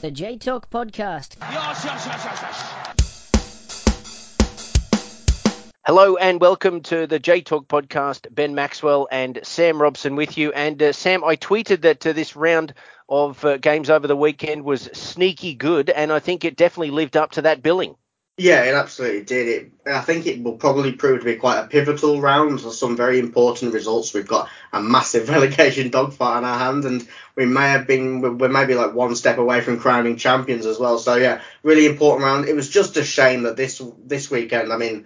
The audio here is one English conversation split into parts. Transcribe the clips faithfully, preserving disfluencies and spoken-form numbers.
The J Talk Podcast. Yes, yes, yes, yes, yes. Hello and welcome to the J Talk Podcast. Ben Maxwell and Sam Robson with you. And uh, Sam, I tweeted that uh, this round of uh, games over the weekend was sneaky good, and I think it definitely lived up to that billing. Yeah, it absolutely did. It. I think it will probably prove to be quite a pivotal round for some very important results. We've got a massive relegation dogfight on our hand, and we may have been, we're maybe like one step away from crowning champions as well. So yeah, really important round. It was just a shame that this this weekend, I mean,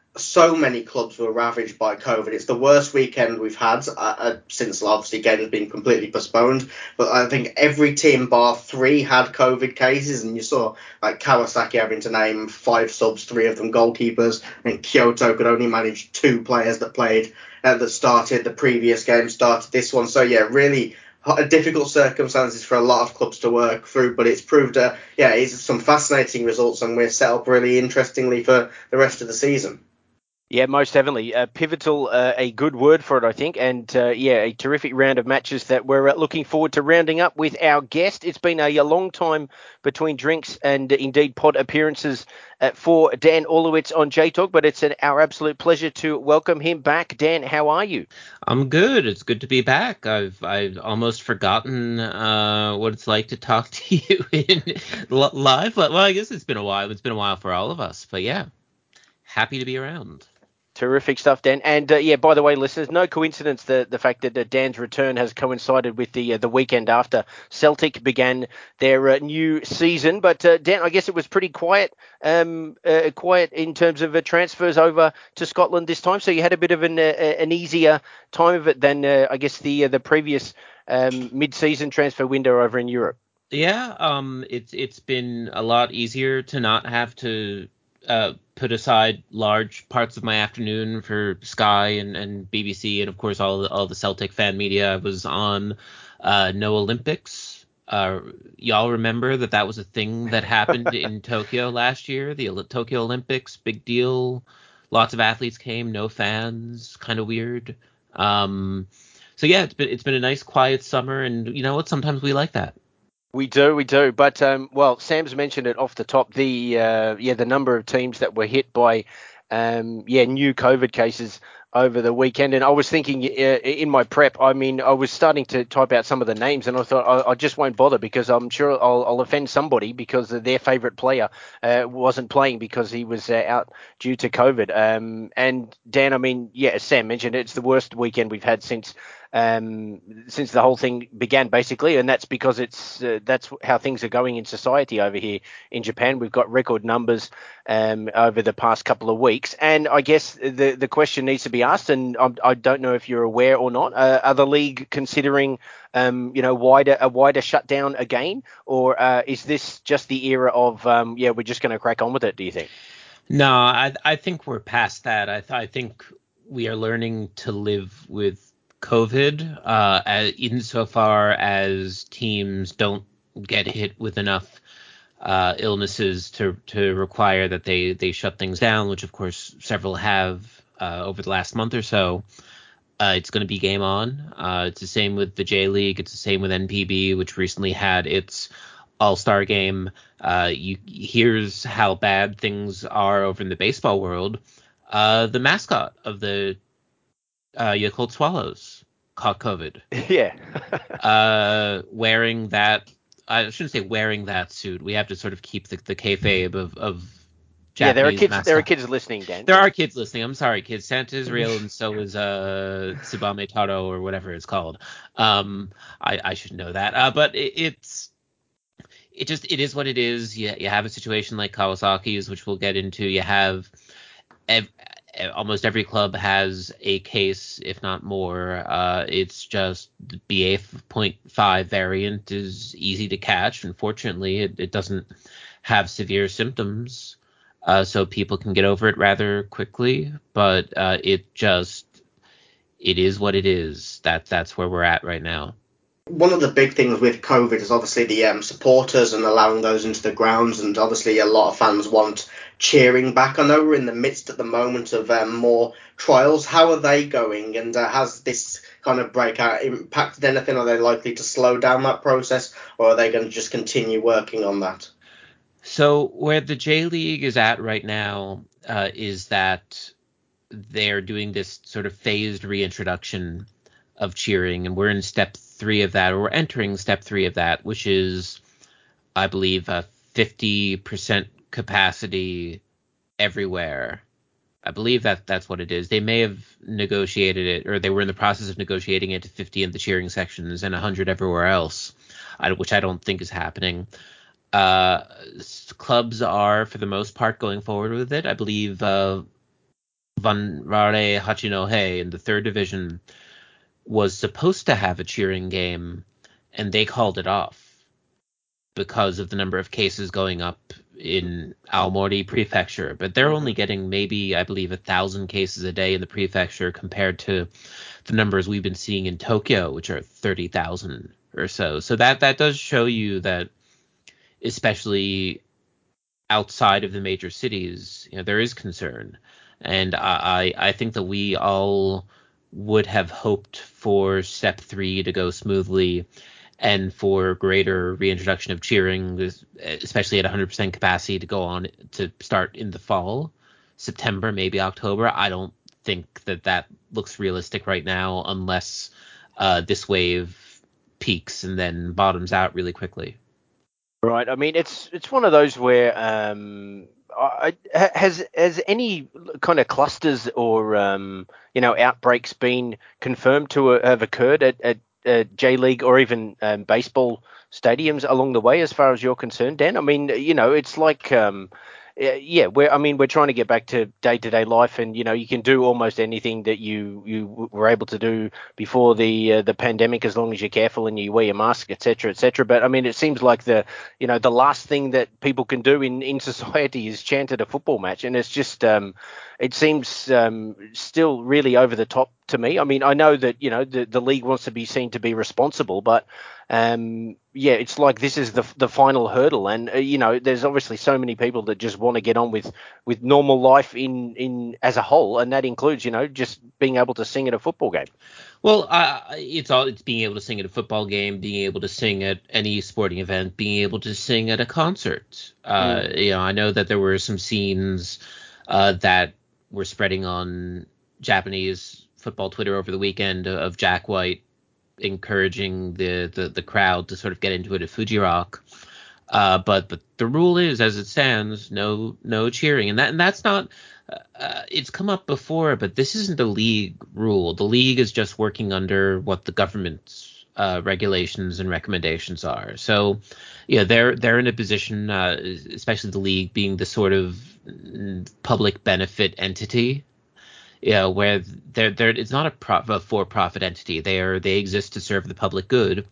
so many clubs were ravaged by COVID. It's the worst weekend we've had uh, uh, since obviously games have been completely postponed. But I think every team bar three had COVID cases, and you saw like Kawasaki having to name five subs, three of them goalkeepers. I think Kyoto could only manage two players that played uh, that started the previous game, started this one. So yeah, really difficult circumstances for a lot of clubs to work through, but it's proved, uh, yeah, it's some fascinating results, and we're set up really interestingly for the rest of the season. Yeah, most definitely. Uh, pivotal, uh, a good word for it, I think. And, uh, yeah, a terrific round of matches that we're uh, looking forward to rounding up with our guest. It's been a, a long time between drinks and, uh, indeed, pod appearances uh, for Dan Orlowitz on J-Talk, but it's an, our absolute pleasure to welcome him back. Dan, how are you? I'm good. It's good to be back. I've I've almost forgotten uh, what it's like to talk to you in live. Well, I guess it's been a while. It's been a while for all of us. But, yeah, happy to be around. Terrific stuff, Dan. And, uh, yeah, by the way, listeners, no coincidence the, the fact that uh, Dan's return has coincided with the uh, the weekend after Celtic began their uh, new season. But, uh, Dan, I guess it was pretty quiet um, uh, quiet in terms of uh, transfers over to Scotland this time. So you had a bit of an, uh, an easier time of it than, uh, I guess, the uh, the previous um, mid-season transfer window over in Europe. Yeah, um, it's it's been a lot easier to not have to uh, put aside large parts of my afternoon for Sky and, and B B C and of course all the, all the Celtic fan media. I was on uh, No Olympics. Uh, y'all remember that that was a thing that happened in Tokyo last year, the Tokyo Olympics, big deal. Lots of athletes came, no fans, kind of weird. Um, so yeah, it's been it's been a nice quiet summer, and you know what? Sometimes we like that. We do, we do. But, um, well, Sam's mentioned it off the top, the, uh, yeah, the number of teams that were hit by, um, yeah, new COVID cases over the weekend. And I was thinking uh, in my prep, I mean, I was starting to type out some of the names, and I thought I, I just won't bother because I'm sure I'll, I'll offend somebody because their favourite player uh, wasn't playing because he was uh, out due to COVID. Um, and, Dan, I mean, yeah, as Sam mentioned, it's the worst weekend we've had since Um, since the whole thing began, basically, and that's because it's uh, that's how things are going in society over here in Japan. We've got record numbers um, over the past couple of weeks, and I guess the the question needs to be asked, and I, I don't know if you're aware or not. Uh, are the league considering, um, you know, wider a wider shutdown again, or uh, is this just the era of um, yeah, we're just going to crack on with it? Do you think? No, I I think we're past that. I th- I think we are learning to live with COVID, uh, as, insofar as teams don't get hit with enough uh, illnesses to to require that they, they shut things down, which of course several have uh, over the last month or so. Uh, it's going to be game on. Uh, it's the same with the J League. It's the same with N P B, which recently had its All-Star game. Uh, you here's how bad things are over in the baseball world. Uh, the mascot of the Uh, Yakult Swallows caught COVID. Yeah. uh, wearing that, I shouldn't say wearing that suit. We have to sort of keep the, the kayfabe of, of Japanese yeah, there are kids. mascot. There are kids listening, Dan. There are kids listening. I'm sorry, kids. Santa is real, and so is uh, Tsubame Taro or whatever it's called. Um, I, I should know that. Uh, but it, it's it just it is what it is. You you have a situation like Kawasaki's, which we'll get into. You have ev- almost every club has a case, if not more. Uh, it's just the B A point five variant is easy to catch. Unfortunately, it, it doesn't have severe symptoms, uh, so people can get over it rather quickly. But uh, it just it is what it is. That that's where we're at right now. One of the big things with COVID is obviously the um, supporters and allowing those into the grounds, and obviously a lot of fans want cheering back. I know we're in the midst at the moment of um, more trials. How are they going, and uh, has this kind of breakout impacted anything? Are they likely to slow down that process, or are they going to just continue working on that? So where the J League is at right now uh, is that they're doing this sort of phased reintroduction of cheering, and we're in step three of that, or we're entering step three of that, which is, I believe, a fifty percent capacity everywhere. I believe that that's what it is. They may have negotiated it, or they were in the process of negotiating it to fifty in the cheering sections and one hundred everywhere else, which I don't think is happening. Uh, clubs are, for the most part, going forward with it. I believe uh, Vanrare Hachinohe in the third division was supposed to have a cheering game, and they called it off because of the number of cases going up in Aomori Prefecture. But they're only getting maybe, I believe, a thousand cases a day in the prefecture compared to the numbers we've been seeing in Tokyo, which are thirty thousand or so. So that that does show you that, especially outside of the major cities, you know, there is concern. And I, I think that we all would have hoped for step three to go smoothly and for greater reintroduction of cheering, especially at one hundred percent capacity, to go on to start in the fall, September, maybe October. I don't think that that looks realistic right now unless uh, this wave peaks and then bottoms out really quickly. Right. I mean, it's it's one of those where um, I, has has any kind of clusters or um, you know outbreaks been confirmed to have occurred at, at uh, J League or even um, baseball stadiums along the way, as far as you're concerned, Dan? I mean, you know, it's like um, yeah, we're I mean, we're trying to get back to day to day life, and you know, you can do almost anything that you you were able to do before the uh, the pandemic, as long as you're careful and you wear your mask, et cetera, et cetera. But I mean, it seems like the you know the last thing that people can do in, in society is chant at a football match, and it's just um, it seems um, still really over the top to me. I mean, I know that you know the the league wants to be seen to be responsible, but um, yeah, it's like this is the the final hurdle, and uh, you know, there's obviously so many people that just want to get on with with normal life in in as a whole, and that includes you know just being able to sing at a football game. Well, uh, it's all it's being able to sing at a football game, being able to sing at any sporting event, being able to sing at a concert. Uh, mm. You know, I know that there were some scenes uh, that were spreading on Japanese football Twitter over the weekend of Jack White encouraging the, the, the crowd to sort of get into it at Fuji Rock. Uh, but but the rule is, as it stands, no no cheering, and that and that's not. Uh, it's come up before, but this isn't a league rule. The league is just working under what the government's uh, regulations and recommendations are. So, yeah, they're they're in a position, uh, especially the league being the sort of public benefit entity. Yeah, where they're they're it's not a, pro, a for-profit entity. They are they exist to serve the public good,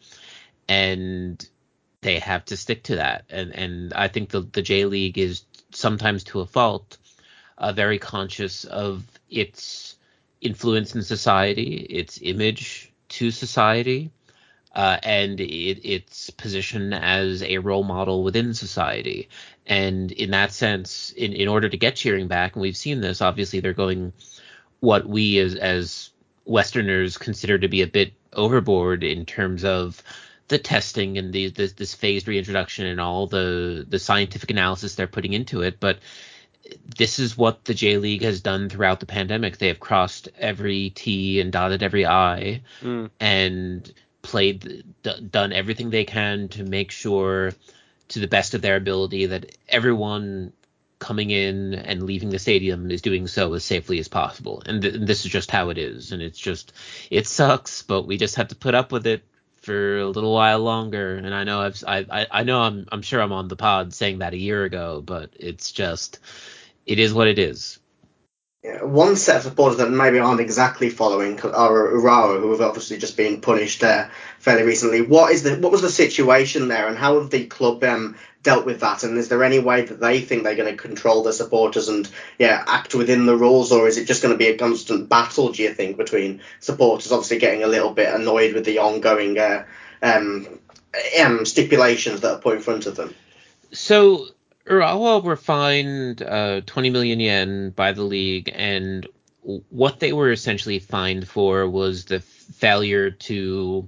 and they have to stick to that. And and I think the the J League is sometimes to a fault uh, very conscious of its influence in society, its image to society, uh, and it, its position as a role model within society. And in that sense, in, in order to get cheering back, and we've seen this, obviously they're going what we as as Westerners consider to be a bit overboard in terms of the testing and the, this, this phased reintroduction and all the, the scientific analysis they're putting into it. But this is what the J League has done throughout the pandemic. They have crossed every T and dotted every I mm. and played, d- done everything they can to make sure, to the best of their ability, that everyone coming in and leaving the stadium is doing so as safely as possible. And, th- and this is just how it is. And it's just, it sucks, but we just have to put up with it for a little while longer. And I know I've, I, I know I'm, I'm sure I'm on the pod saying that a year ago, but it's just, it is what it is. Yeah, one set of supporters that maybe aren't exactly following are Urawa, who have obviously just been punished there fairly recently. What is the what was the situation there, and how have the club um, dealt with that? And is there any way that they think they're going to control their supporters and yeah act within the rules, or is it just going to be a constant battle? Do you think between supporters, obviously getting a little bit annoyed with the ongoing uh, um, um, stipulations that are put in front of them? So Urawa were fined uh, twenty million yen by the league, and what they were essentially fined for was the failure to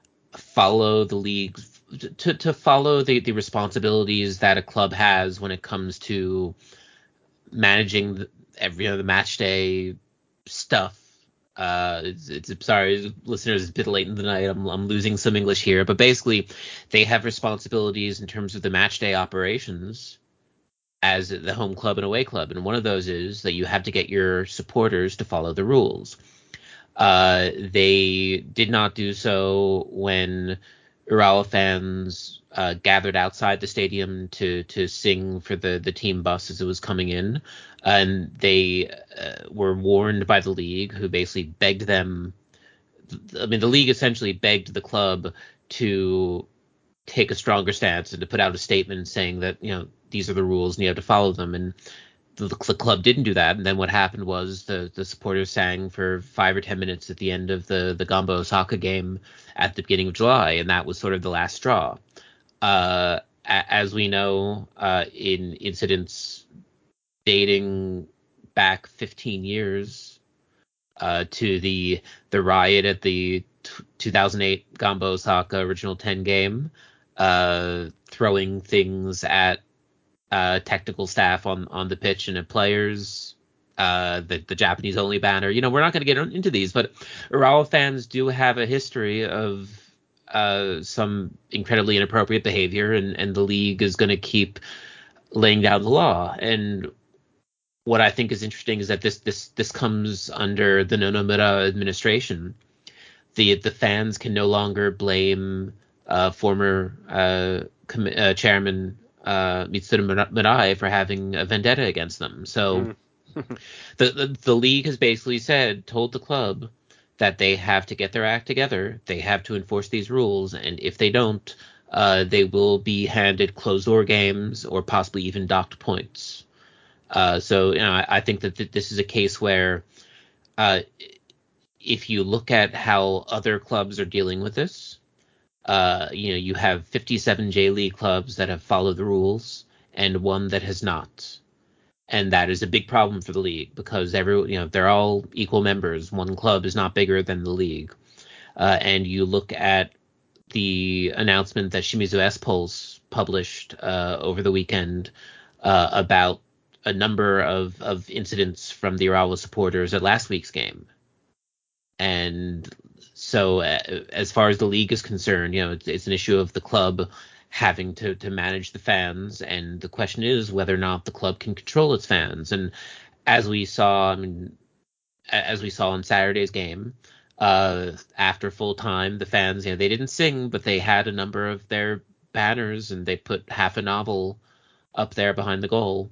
follow the league's to to follow the, the responsibilities that a club has when it comes to managing the, every you know, the match day stuff. Uh, it's, it's sorry, listeners, it's a bit late in the night. I'm I'm losing some English here, but basically, they have responsibilities in terms of the match day operations as the home club and away club, and one of those is that you have to get your supporters to follow the rules. Uh, they did not do so when Urawa fans uh, gathered outside the stadium to to sing for the, the team bus as it was coming in, and they uh, were warned by the league, who basically begged them. I mean, the league essentially begged the club to take a stronger stance and to put out a statement saying that, you know, these are the rules and you have to follow them. And the, the club didn't do that. And then what happened was the, the supporters sang for five or ten minutes at the end of the, the Gamba Osaka game at the beginning of July. And that was sort of the last straw. Uh, as we know, uh, in incidents dating back fifteen years uh, to the the riot at the t- two thousand eight Gamba Osaka original ten game, uh, throwing things at uh, technical staff on, on the pitch and at players, uh, the, the Japanese only banner. You know, we're not going to get into these, but Urawa fans do have a history of uh, some incredibly inappropriate behavior, and, and the league is going to keep laying down the law. And what I think is interesting is that this this this comes under the Nonomura administration. The the fans can no longer blame uh, former uh, com- uh, chairman uh, Mitsuru Mirai for having a vendetta against them. So Mm. the, the the league has basically said, told the club that they have to get their act together. They have to enforce these rules, and if they don't, uh, they will be handed closed door games or possibly even docked points. Uh, so, you know, I, I think that th- this is a case where uh, if you look at how other clubs are dealing with this, uh, you know, you have fifty-seven J League clubs that have followed the rules and one that has not. And that is a big problem for the league because every, you know, they're all equal members. One club is not bigger than the league. Uh, and you look at the announcement that Shimizu S-Pulse published uh, over the weekend uh, about a number of, of incidents from the Urawa supporters at last week's game. And so uh, as far as the league is concerned, you know, it's, it's an issue of the club having to, to manage the fans. And the question is whether or not the club can control its fans. And as we saw, I mean, as we saw in Saturday's game, uh, after full time, the fans, you know, they didn't sing, but they had a number of their banners and they put half a novel up there behind the goal.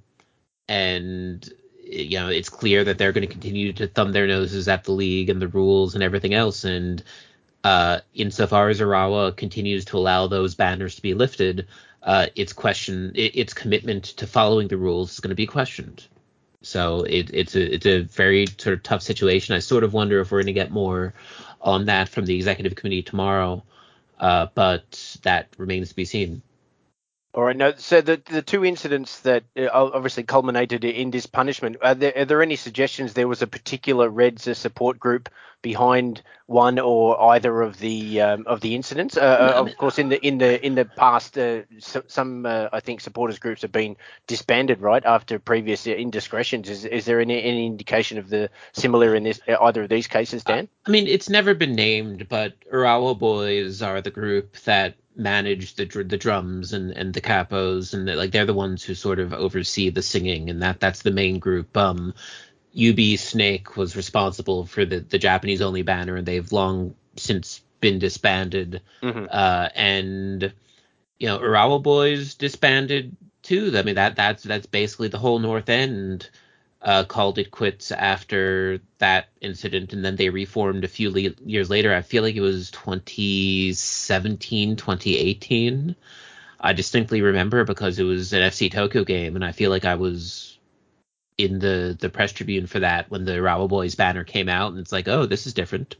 And, you know, it's clear that they're going to continue to thumb their noses at the league and the rules and everything else. And uh, insofar as Urawa continues to allow those banners to be lifted, uh, its question, it, its commitment to following the rules is going to be questioned. So it, it's a it's a very sort of tough situation. I sort of wonder if we're going to get more on that from the executive committee tomorrow, uh, but that remains to be seen. All right. Now, so the the two incidents that uh, obviously culminated in this punishment, are there, are there any suggestions there was a particular Reds support group behind one or either of the um, of the incidents? Uh, No, I mean, of course, in the in the in the past, uh, so, some uh, I think supporters groups have been disbanded right after previous indiscretions. Is is there any any indication of the similar in this either of these cases, Dan? I mean, it's never been named, but Urawa Boys are the group that manage the the drums and, and the capos, and like they're the ones who sort of oversee the singing, and that that's the main group. Um, U B Snake was responsible for the, the Japanese only banner, and they've long since been disbanded. Mm-hmm. Uh, and you know, Urawa Boys disbanded too. I mean, that that's that's basically the whole North End. Uh, called it quits after that incident, and then they reformed a few le- years later. I feel like it was twenty seventeen, twenty eighteen. I distinctly remember because it was an F C Tokyo game, and I feel like I was in the, the press tribune for that when the Urawa Boys banner came out, and it's like, oh, this is different.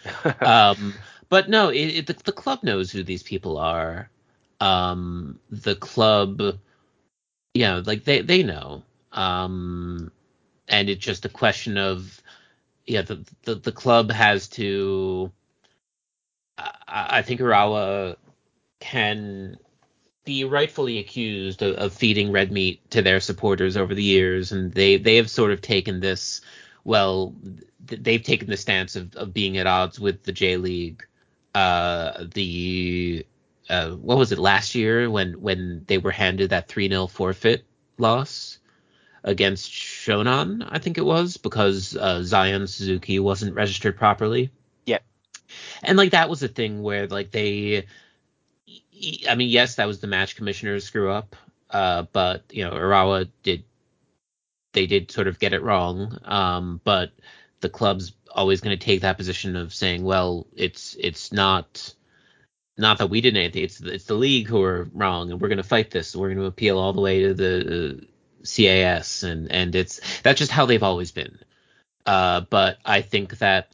um, but no, it, it, the, the club knows who these people are. Um, the club, you know, like they, they know. Um, and it's just a question of, yeah, the, the, the club has to I, I think Urawa can be rightfully accused of, of feeding red meat to their supporters over the years, and they they have sort of taken this. Well, th- they've taken the stance of, of being at odds with the J League. Uh, the uh, what was it last year when when they were handed that three nil forfeit loss against Shonan, I think it was, because uh, Zion Suzuki wasn't registered properly. Yeah. And like that was a thing where like they, I mean, yes, that was the match commissioner's screw up, uh, but you know, Urawa did, they did sort of get it wrong. Um, but the club's always going to take that position of saying, well, it's it's not not that we did anything. It's it's the league who are wrong, and we're going to fight this. We're going to appeal all the way to the uh, C A S, and and it's that's just how they've always been. Uh, but I think that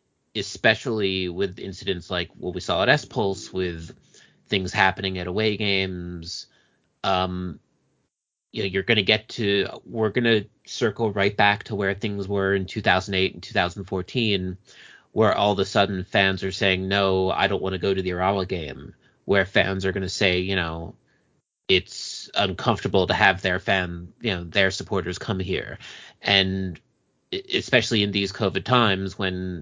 especially with incidents like what we saw at S Pulse, with things happening at away games, um, you know, you're going to get to we're going to circle right back to where things were in two thousand eight and two thousand fourteen, where all of a sudden fans are saying, no, I don't want to go to the Urawa game, where fans are going to say, you know, it's uncomfortable to have their fan, you know, their supporters come here. And especially in these COVID times when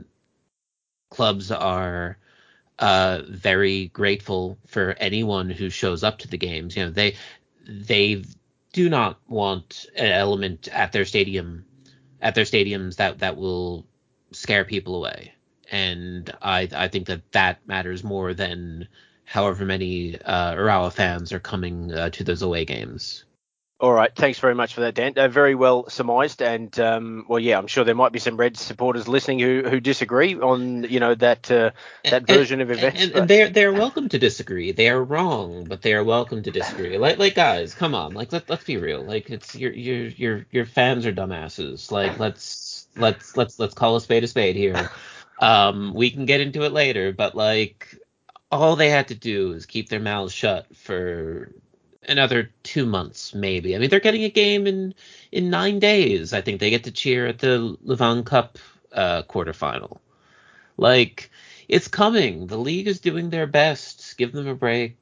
clubs are uh, very grateful for anyone who shows up to the games, you know, they, they do not want an element at their stadium, at their stadiums that, that will scare people away. And I I think that that matters more than however many uh, Urawa fans are coming uh, to those away games. All right, thanks very much for that, Dan. Uh, very well surmised, and um, well, yeah, I'm sure there might be some Reds supporters listening who, who disagree on you know that uh, that and, version of events. And, but... and they're they're welcome to disagree. They are wrong, but they are welcome to disagree. Like like guys, come on, like let let's be real. Like it's your your your your fans are dumbasses. Like let's let's let's let's call a spade a spade here. Um, we can get into it later, but like all they had to do is keep their mouths shut for another two months, maybe. I mean, they're getting a game in in nine days. I think they get to cheer at the Levant Cup uh, quarterfinal. Like, it's coming. The league is doing their best. Give them a break.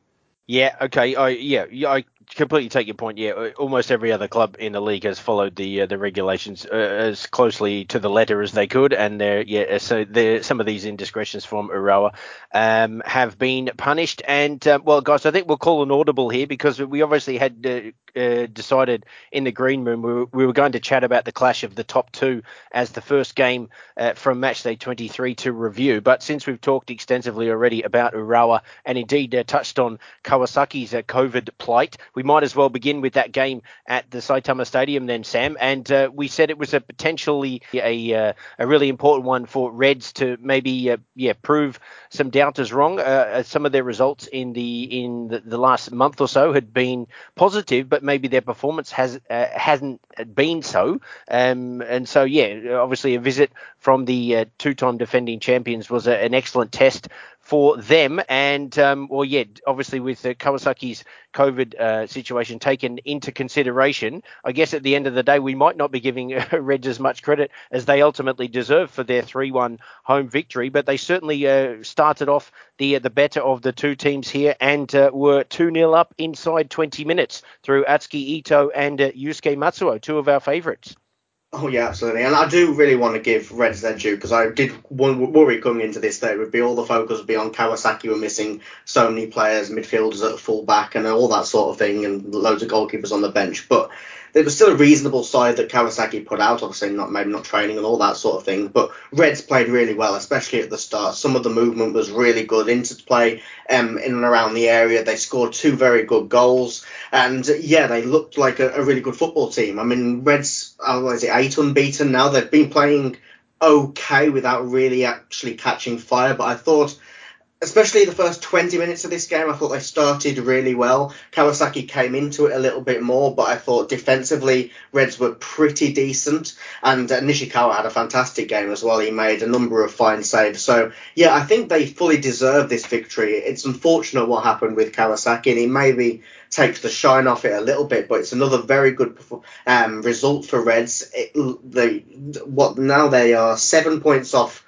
Yeah, okay. I yeah, yeah, I completely take your point. Yeah, almost every other club in the league has followed the uh, the regulations uh, as closely to the letter as they could, and there, yeah, so there some of these indiscretions from Urawa um, have been punished. And uh, well, guys, I think we'll call an audible here because we obviously had uh, uh, decided in the green room we were, we were going to chat about the clash of the top two as the first game uh, from matchday twenty-three to review. But since we've talked extensively already about Urawa and indeed uh, touched on Kawasaki's uh, COVID plight, we might as well begin with that game at the Saitama Stadium then, Sam. And uh, we said it was a potentially a uh, a really important one for Reds to maybe uh, yeah prove some doubters wrong. Uh, some of their results in the in the, the last month or so had been positive, but maybe their performance has uh, hasn't been so. Um, and so yeah, obviously a visit from the uh, two-time defending champions was a, an excellent test for them. And, um, well, yeah, obviously with uh, Kawasaki's COVID uh, situation taken into consideration, I guess at the end of the day, we might not be giving uh, Reds as much credit as they ultimately deserve for their three one home victory. But they certainly uh, started off the uh, the better of the two teams here and uh, were two nil up inside twenty minutes through Atsuki Ito and uh, Yusuke Matsuo, two of our favourites. Oh, yeah, absolutely. And I do really want to give Reds their due because I did worry coming into this that it would be all the focus would be on Kawasaki. We're missing so many players, midfielders at full back and all that sort of thing, and loads of goalkeepers on the bench. But there was still a reasonable side that Kawasaki put out, obviously not maybe not training and all that sort of thing. But Reds played really well, especially at the start. Some of the movement was really good into play um, in and around the area. They scored two very good goals. And, yeah, they looked like a, a really good football team. I mean, Reds, uh, what is it, eight unbeaten now. They've been playing okay without really actually catching fire. But I thought, especially the first twenty minutes of this game, I thought they started really well. Kawasaki came into it a little bit more, but I thought defensively Reds were pretty decent. And uh, Nishikawa had a fantastic game as well. He made a number of fine saves. So, yeah, I think they fully deserve this victory. It's unfortunate what happened with Kawasaki, and he maybe takes the shine off it a little bit, but it's another very good um, result for Reds. It, they, what now they are seven points off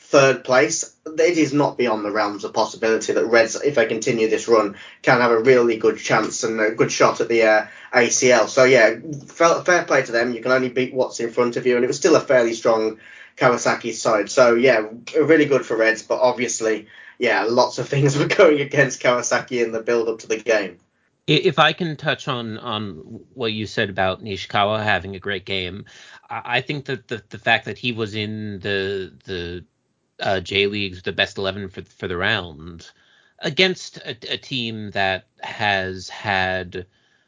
third place, it is not beyond the realms of possibility that Reds, if they continue this run, can have a really good chance and a good shot at the uh, A C L. So yeah, fair play to them. You can only beat what's in front of you, and it was still a fairly strong Kawasaki side. So yeah, really good for Reds, but obviously, yeah, lots of things were going against Kawasaki in the build-up to the game. If I can touch on, on what you said about Nishikawa having a great game, I think that the, the fact that he was in the the uh, J League's the best eleven for for the round against a, a team that has had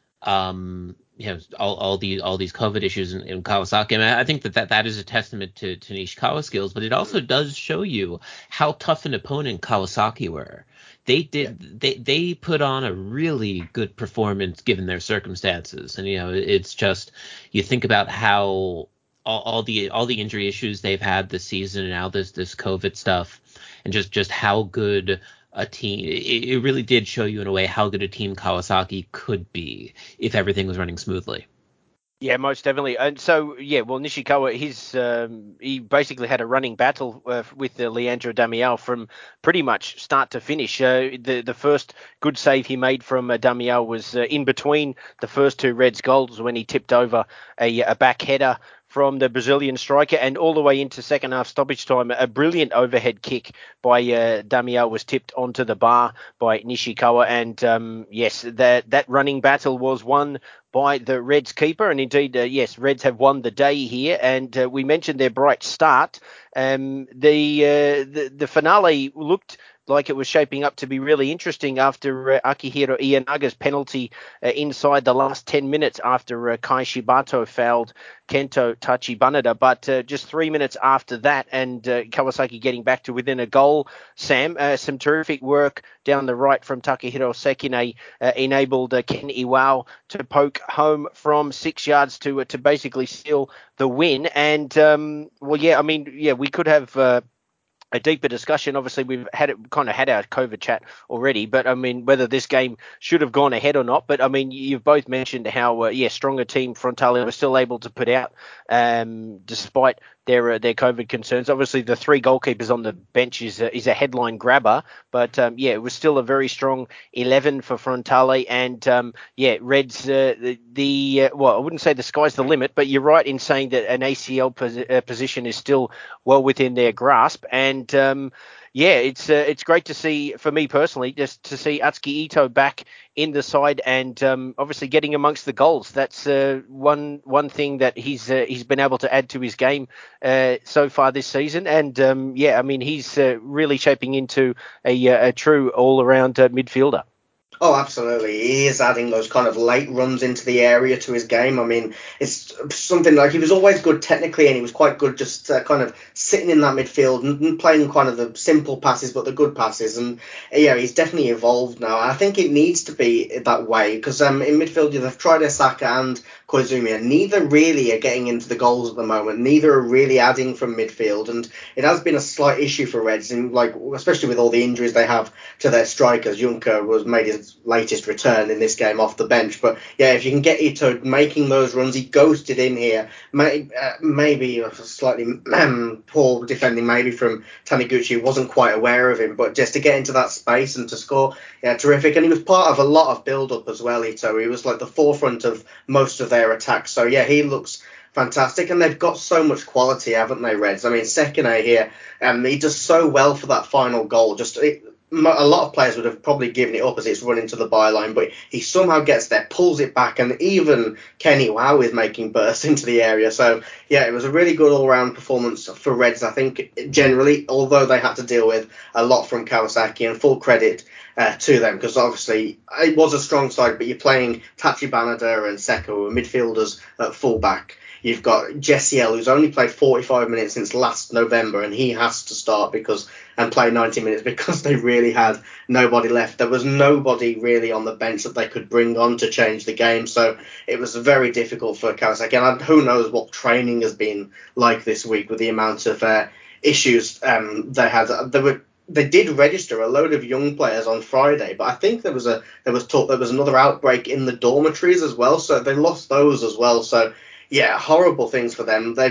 um you know all, all these all these COVID issues in, in Kawasaki. I mean, I think that, that that is a testament to, to Nishikawa's skills, but it also does show you how tough an opponent Kawasaki were. They did yeah. they they put on a really good performance given their circumstances, and you know it's just you think about how all, all the all the injury issues they've had this season and now this this COVID stuff, and just just how good a team it, it really did show you in a way how good a team Kawasaki could be if everything was running smoothly. Yeah, most definitely. And so, yeah, well, Nishikawa, his um, he basically had a running battle uh, with uh, Leandro Damião from pretty much start to finish. Uh, the the first good save he made from uh, Damião was uh, in between the first two Reds goals when he tipped over a, a back header from the Brazilian striker, and all the way into second half stoppage time, a brilliant overhead kick by uh, Damião was tipped onto the bar by Nishikawa. And um, yes, that that running battle was won by the Reds keeper, and indeed, uh, yes, Reds have won the day here. And uh, we mentioned their bright start. Um, the, uh, the the finale looked like it was shaping up to be really interesting after uh, Akihiro Ienaga's penalty uh, inside the last ten minutes after uh, Kai Shibato fouled Kento Tachibanada. But uh, just three minutes after that, and uh, Kawasaki getting back to within a goal, Sam, uh, some terrific work down the right from Takahiro Sekine uh, enabled uh, Ken Iwao to poke home from six yards to uh, to basically seal the win. And, um, well, yeah, I mean, yeah, we could have... Uh, a deeper discussion. Obviously, we've had it kind of had our COVID chat already, but I mean, whether this game should have gone ahead or not. But I mean, you've both mentioned how, uh, yeah, stronger team Frontale were still able to put out um, despite their uh, their COVID concerns. Obviously, the three goalkeepers on the bench is a, is a headline grabber, but um, yeah, it was still a very strong eleven for Frontale. And um, yeah, Reds, uh, the, the uh, well, I wouldn't say the sky's the limit, but you're right in saying that an A C L pos- uh, position is still well within their grasp. And um, yeah, it's uh, it's great to see, for me personally, just to see Atsuki Ito back in the side and um, obviously getting amongst the goals. That's uh, one one thing that he's uh, he's been able to add to his game uh, so far this season. And um, yeah, I mean, he's uh, really shaping into a, a true all-around uh, midfielder. Oh, absolutely. He is adding those kind of late runs into the area to his game. I mean, it's something like he was always good technically, and he was quite good just uh, kind of sitting in that midfield and playing kind of the simple passes, but the good passes. And yeah, he's definitely evolved now. I think it needs to be that way because um, in midfield, they've tried Osaka and Koizumi, and neither really are getting into the goals at the moment. Neither are really adding from midfield, and it has been a slight issue for Reds, in, like especially with all the injuries they have to their strikers. Juncker was made his latest return in this game off the bench, but yeah, if you can get Ito making those runs, he ghosted in here. May, uh, maybe a slightly um, poor defending, maybe from Taniguchi, wasn't quite aware of him, but just to get into that space and to score, yeah, terrific. And he was part of a lot of build-up as well. Ito, he was like the forefront of most of their attacks. So yeah, he looks fantastic, and they've got so much quality, haven't they, Reds? I mean, Sekine here, um, he does so well for that final goal. Just it, a lot of players would have probably given it up as it's running to the byline, but he somehow gets there, pulls it back, and even Kenny Wow is making bursts into the area. So yeah, it was a really good all-round performance for Reds, I think, generally, although they had to deal with a lot from Kawasaki, and full credit uh, to them, because obviously it was a strong side, but you're playing Tachibanada and Seko, who are midfielders at full-back. You've got Jesse L, who's only played forty-five minutes since last November, and he has to start because and play ninety minutes because they really had nobody left. There was nobody really on the bench that they could bring on to change the game, so it was very difficult for Kawasaki. And who knows what training has been like this week with the amount of uh, issues um, they had. There were They did register a load of young players on Friday, but I think there was a there was talk there was another outbreak in the dormitories as well, so they lost those as well. So yeah, horrible things for them. They've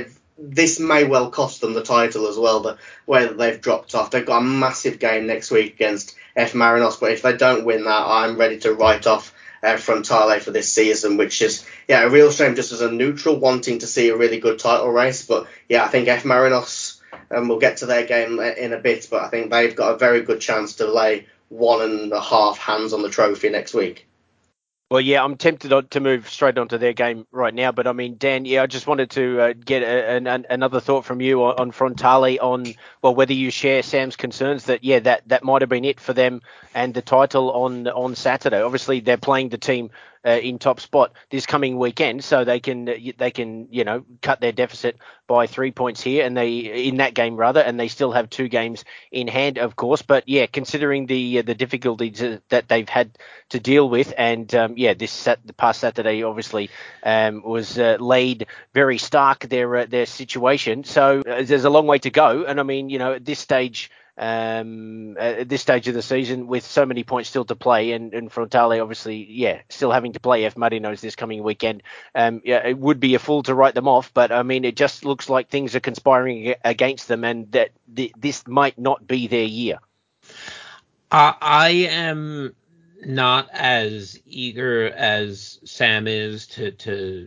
this may well cost them the title as well, the way that they've dropped off. They've got a massive game next week against F. Marinos, but if they don't win that, I'm ready to write off uh, Frontale for this season, which is, yeah, a real shame just as a neutral wanting to see a really good title race. But, yeah, I think F. Marinos, and um, we'll get to their game in a bit, but I think they've got a very good chance to lay one and a half hands on the trophy next week. Well, yeah, I'm tempted to move straight onto their game right now, but I mean, Dan, yeah, I just wanted to uh, get a, an, another thought from you on, on Frontale on, well, whether you share Sam's concerns that, yeah, that, that might have been it for them and the title on on Saturday. Obviously, they're playing the team uh, in top spot this coming weekend, so they can they can you know cut their deficit by three points here, and they in that game rather, and they still have two games in hand, of course. But yeah, considering the uh, the difficulties that they've had to deal with, and um, yeah, this sat, the past Saturday obviously um, was uh, laid very stark their uh, their situation. So uh, there's a long way to go, and I mean, you know, at this stage. Um, at this stage of the season, with so many points still to play, and, and Frontale obviously, yeah, still having to play F. Marinos this coming weekend. Um, yeah, it would be a fool to write them off, but I mean, it just looks like things are conspiring against them, and that th- this might not be their year. Uh, I am not as eager as Sam is to to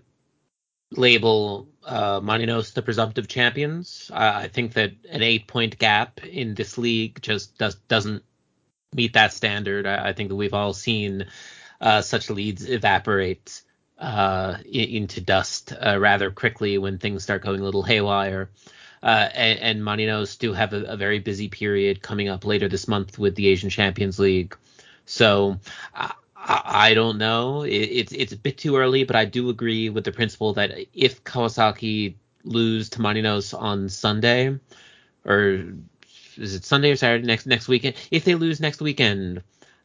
label uh, Marinos the presumptive champions. Uh, I think that an eight-point gap in this league just does, doesn't meet that standard. I, I think that we've all seen uh, such leads evaporate uh, into dust uh, rather quickly when things start going a little haywire. Uh, and, and Marinos do have a, a very busy period coming up later this month with the Asian Champions League. So uh, I don't know. It, it's it's a bit too early, but I do agree with the principle that if Kawasaki lose to Marinos on Sunday, or is it Sunday or Saturday next next weekend? If they lose next weekend,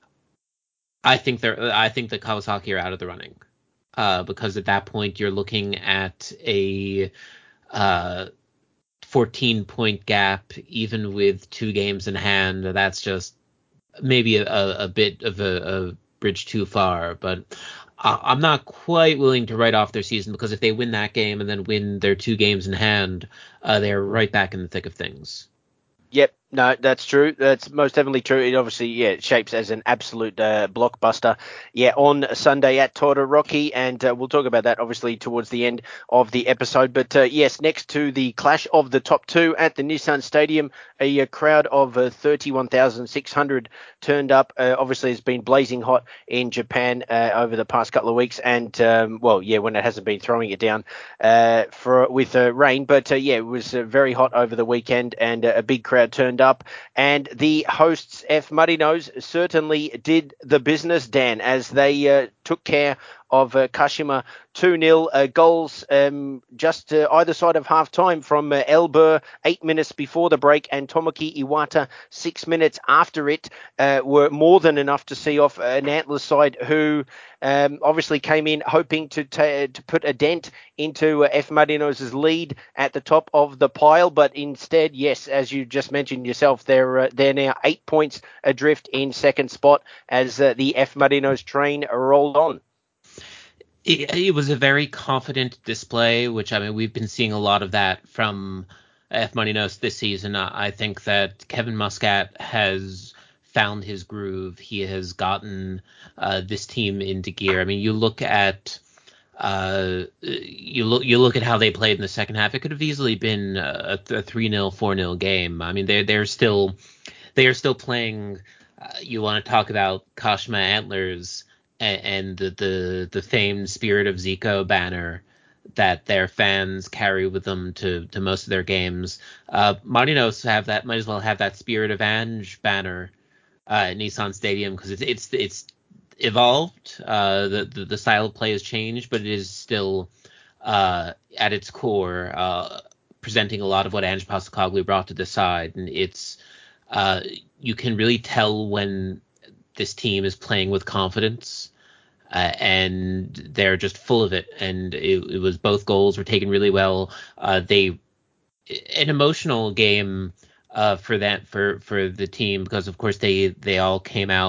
I think they're I think that Kawasaki are out of the running, uh, because at that point you're looking at a uh, fourteen point gap, even with two games in hand. That's just maybe a, a, a bit of a, a bridge too far, but I'm not quite willing to write off their season, because if they win that game and then win their two games in hand, uh, they're right back in the thick of things. Yep, no, that's true. That's most definitely true. It obviously, yeah, it shapes as an absolute uh, blockbuster. Yeah, on Sunday at Todoroki, and uh, we'll talk about that obviously towards the end of the episode. But uh, yes, next to the clash of the top two at the Nissan Stadium, a, a crowd of uh, thirty-one thousand six hundred turned up. Uh, obviously, it's been blazing hot in Japan uh, over the past couple of weeks, and um, well, yeah, when it hasn't been throwing it down uh, for with uh, rain. But uh, yeah, it was uh, very hot over the weekend, and uh, a big crowd turned up, and the hosts F. Marinos certainly did the business, Dan, as they uh, took care of uh, Kashima two nil, uh, goals um, just uh, either side of half-time from uh, Elber eight minutes before the break and Tomoki Iwata six minutes after it uh, were more than enough to see off an Antlers side who um, obviously came in hoping to ta- to put a dent into uh, F. Marinos' lead at the top of the pile, but instead, yes, as you just mentioned yourself, they're uh, they're now eight points adrift in second spot as uh, the F. Marinos train rolled on. It, it was a very confident display, which, I mean, we've been seeing a lot of that from F. Marinos this season. I think that Kevin Muscat has found his groove. He has gotten uh, this team into gear. I mean, you look at uh, you look you look at how they played in the second half. It could have easily been a, a three nil, four nil game. I mean, they're they're still they are still playing. Uh, you want to talk about Kashima Antlers and the, the the famed Spirit of Zico banner that their fans carry with them to, to most of their games. Uh, Marinos have that, might as well have that Spirit of Ange banner uh, at Nissan Stadium, because it's it's it's evolved. Uh, the, the the style of play has changed, but it is still uh, at its core uh, presenting a lot of what Ange Postecoglou brought to the side, and it's uh, you can really tell when this team is playing with confidence, uh, and they're just full of it. And it, it was both goals were taken really well. Uh, they an emotional game uh, for that for for the team, because of course they they all came out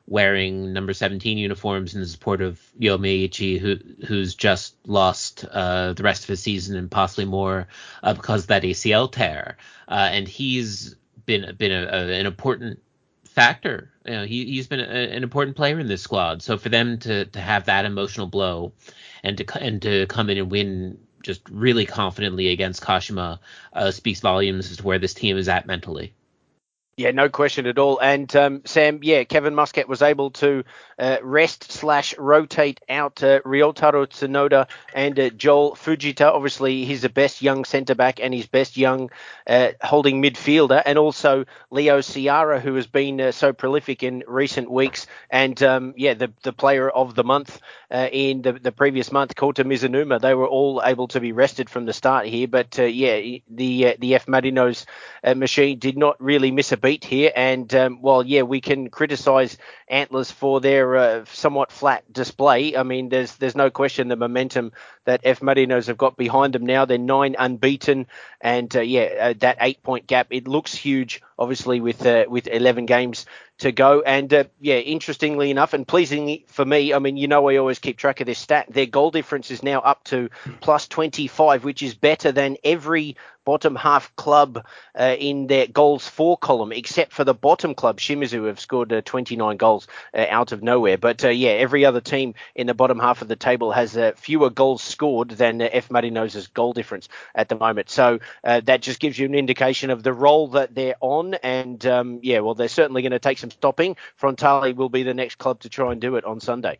wearing number seventeen uniforms in the support of Yo Meiichi, who who's just lost uh, the rest of his season and possibly more uh, because of that A C L tear. Uh, and he's been been a, a, an important factor. You know, he he's been a, an important player in this squad. So for them to to have that emotional blow and to and to come in and win just really confidently against Kashima uh, speaks volumes as to where this team is at mentally. Yeah, no question at all. And um, Sam, yeah, Kevin Muscat was able to uh, rest slash rotate out uh, Ryotaro Tsunoda and uh, Joel Fujita. Obviously, he's the best young centre back and his best young uh, holding midfielder, and also Leo Ciara, who has been uh, so prolific in recent weeks. And um, yeah, the the player of the month uh, in the, the previous month, Kota Mizunuma. They were all able to be rested from the start here. But uh, yeah, the uh, the F Marinos uh, machine did not really miss a beat here, and um, while yeah we can criticize Antlers for their uh, somewhat flat display, I mean there's there's no question the momentum that F Marinos have got behind them now. They're nine unbeaten, and uh, yeah uh, that eight point gap, it looks huge obviously with uh, with eleven games to go. And uh, yeah, interestingly enough and pleasingly for me, I mean, you know, I always keep track of this stat. Their goal difference is now up to plus twenty-five, which is better than every bottom half club uh, in their goals for column, except for the bottom club, Shimizu, have scored uh, twenty-nine goals uh, out of nowhere. But uh, yeah, every other team in the bottom half of the table has uh, fewer goals scored than uh, F Marinos' goal difference at the moment. So uh, that just gives you an indication of the role that they're on. And um, yeah, well, they're certainly going to take some stopping. Frontale will be the next club to try and do it on Sunday.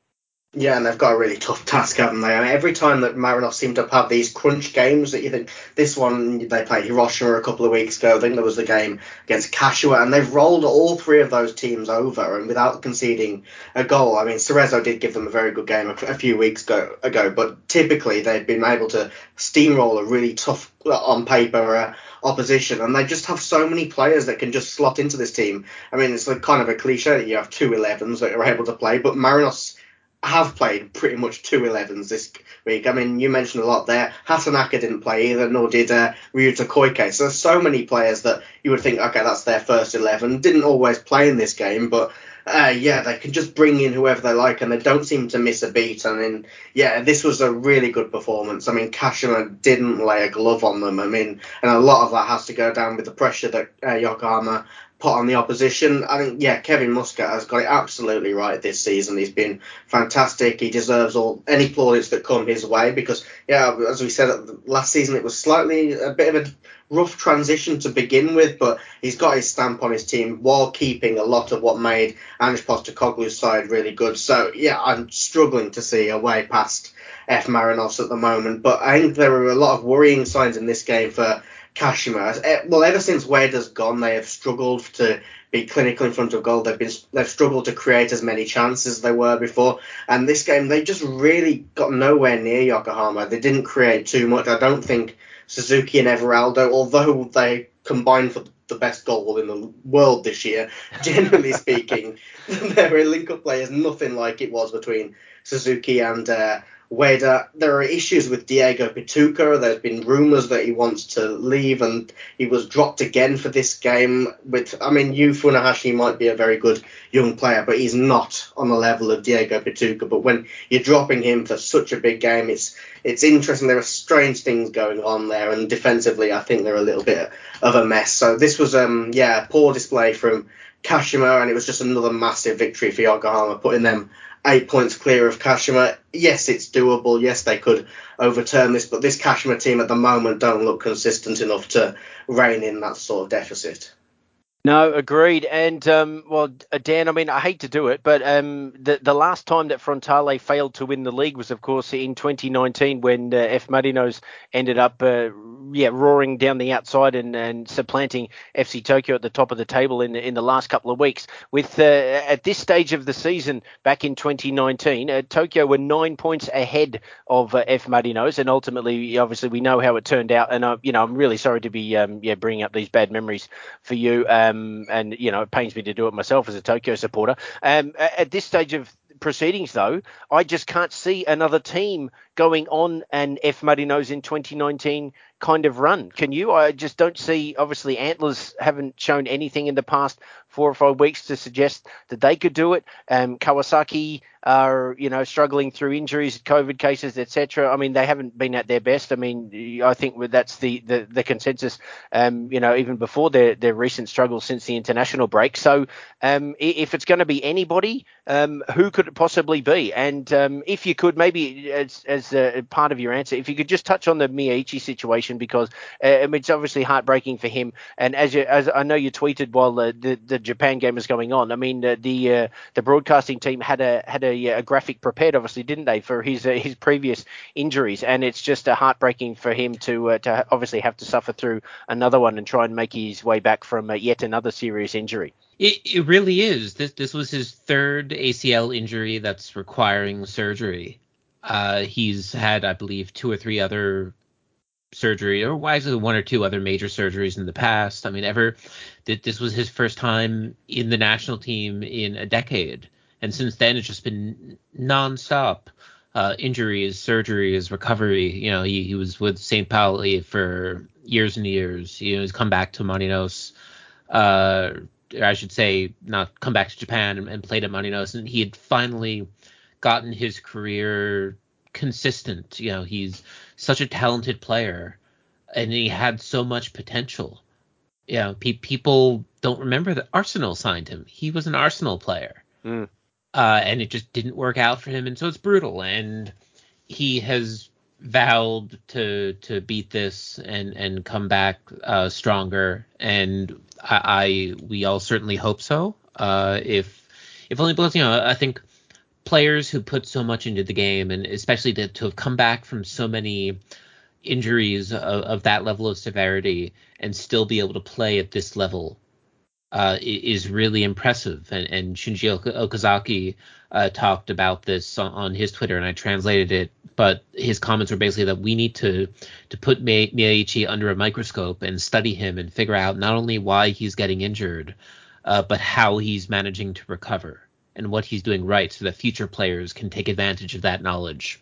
Yeah, and they've got a really tough task, haven't they? I mean, every time that Marinos seem to have these crunch games that you think, this one, they played Hiroshima a couple of weeks ago, I think there was the game against Kashiwa, and they've rolled all three of those teams over and without conceding a goal. I mean, Cerezo did give them a very good game a, a few weeks ago, ago, but typically they've been able to steamroll a really tough, on paper, uh, opposition, and they just have so many players that can just slot into this team. I mean, it's like kind of a cliche that you have two elevens that are able to play, but Marinos have played pretty much two elevens this week. I mean, you mentioned a lot there. Hatanaka didn't play either, nor did uh, Ryuta Koike. So there's so many players that you would think, okay, that's their first eleven. Didn't always play in this game, but uh, yeah, they can just bring in whoever they like, and they don't seem to miss a beat. I mean, yeah, this was a really good performance. I mean, Kashima didn't lay a glove on them. I mean, and a lot of that has to go down with the pressure that uh, Yokohama put on the opposition. I think, yeah, Kevin Muscat has got it absolutely right this season. He's been fantastic. He deserves all any plaudits that come his way because, yeah, as we said last season, it was slightly a bit of a rough transition to begin with, but he's got his stamp on his team while keeping a lot of what made Ange Postecoglou's side really good. So, yeah, I'm struggling to see a way past F Marinos at the moment, but I think there are a lot of worrying signs in this game for Kashima. Well, ever since Ueda's gone, they have struggled to be clinical in front of goal. They've been they've struggled to create as many chances as they were before. And this game, they just really got nowhere near Yokohama. They didn't create too much. I don't think Suzuki and Everaldo, although they combined for the best goal in the world this year, generally speaking, their link-up play is nothing like it was between Suzuki and uh, Ueda. There are issues with Diego Pituca. There's been rumours that he wants to leave, and he was dropped again for this game. With, I mean, Yu Funahashi might be a very good young player, but he's not on the level of Diego Pituca. But when you're dropping him for such a big game, it's it's interesting. There are strange things going on there, and defensively, I think they're a little bit of a mess. So this was, um, yeah, a poor display from Kashima, and it was just another massive victory for Yokohama, putting them eight points clear of Kashima. Yes, it's doable. Yes, they could overturn this, but this Kashima team at the moment don't look consistent enough to rein in that sort of deficit. No, agreed. And, um, well, Dan, I mean, I hate to do it, but um, the, the last time that Frontale failed to win the league was, of course, in twenty nineteen when uh, F Marinos ended up, uh, yeah, roaring down the outside and, and supplanting F C Tokyo at the top of the table in the, in the last couple of weeks. With uh, at this stage of the season, back in twenty nineteen, uh, Tokyo were nine points ahead of uh, F Marinos, and ultimately, obviously, we know how it turned out. And, uh, you know, I'm really sorry to be, um, yeah, bringing up these bad memories for you. Um, Um, and, you know, it pains me to do it myself as a Tokyo supporter. Um, at this stage of proceedings, though, I just can't see another team going on and F Marinos in twenty nineteen kind of run. Can you? I just don't see. Obviously, Antlers haven't shown anything in the past four or five weeks to suggest that they could do it. Um, Kawasaki are, you know, struggling through injuries, COVID cases, et cetera. I mean, they haven't been at their best. I mean, I think that's the the, the consensus. Um, you know, even before their their recent struggles since the international break. So, um, if it's going to be anybody, um, who could it possibly be? And um, if you could, maybe as as a part of your answer, if you could just touch on the Miyaichi situation, because uh, I mean, it's obviously heartbreaking for him. And as you, as I know you tweeted while the, the, the Japan game was going on, I mean, uh, the uh, the broadcasting team had a had a, a graphic prepared, obviously, didn't they, for his uh, his previous injuries? And it's just uh, heartbreaking for him to uh, to obviously have to suffer through another one and try and make his way back from uh, yet another serious injury. It, it really is. This this was his third A C L injury that's requiring surgery. Uh, he's had, I believe, two or three other surgery, or actually one or two other major surgeries in the past. I mean, ever this was his first time in the national team in a decade, and since then it's just been nonstop uh, injuries, surgeries, recovery. You know, he, he was with Saint Pauli for years and years. You know, he's come back to Marinos. Uh, I should say, not come back to Japan and, and played at Marinos, and he had finally gotten his career consistent. You know, he's such a talented player, and he had so much potential. You know, pe- people don't remember that Arsenal signed him. He was an Arsenal player, Mm. uh, and it just didn't work out for him, and so it's brutal. And he has vowed to to beat this and and come back uh, stronger. And I, I we all certainly hope so. Uh, if if only because, you know, I think players who put so much into the game, and especially to, to have come back from so many injuries of, of that level of severity and still be able to play at this level uh, is really impressive. And, and Shinji Okazaki uh, talked about this on, on his Twitter, and I translated it. But his comments were basically that we need to to put Miyaichi under a microscope and study him and figure out not only why he's getting injured, uh, but how he's managing to recover and what he's doing right, so that future players can take advantage of that knowledge.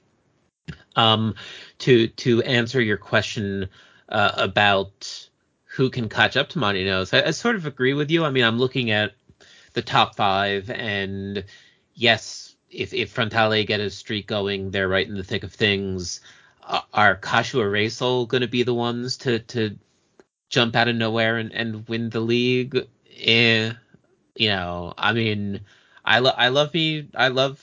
Um, to to answer your question uh, about who can catch up to Marinos, I, I sort of agree with you. I mean, I'm looking at the top five, and yes, if if Frontale get a streak going, they're right in the thick of things. Uh, are Kashiwa Reysol going to be the ones to to jump out of nowhere and, and win the league? Eh, you know, I mean, I love I love me I love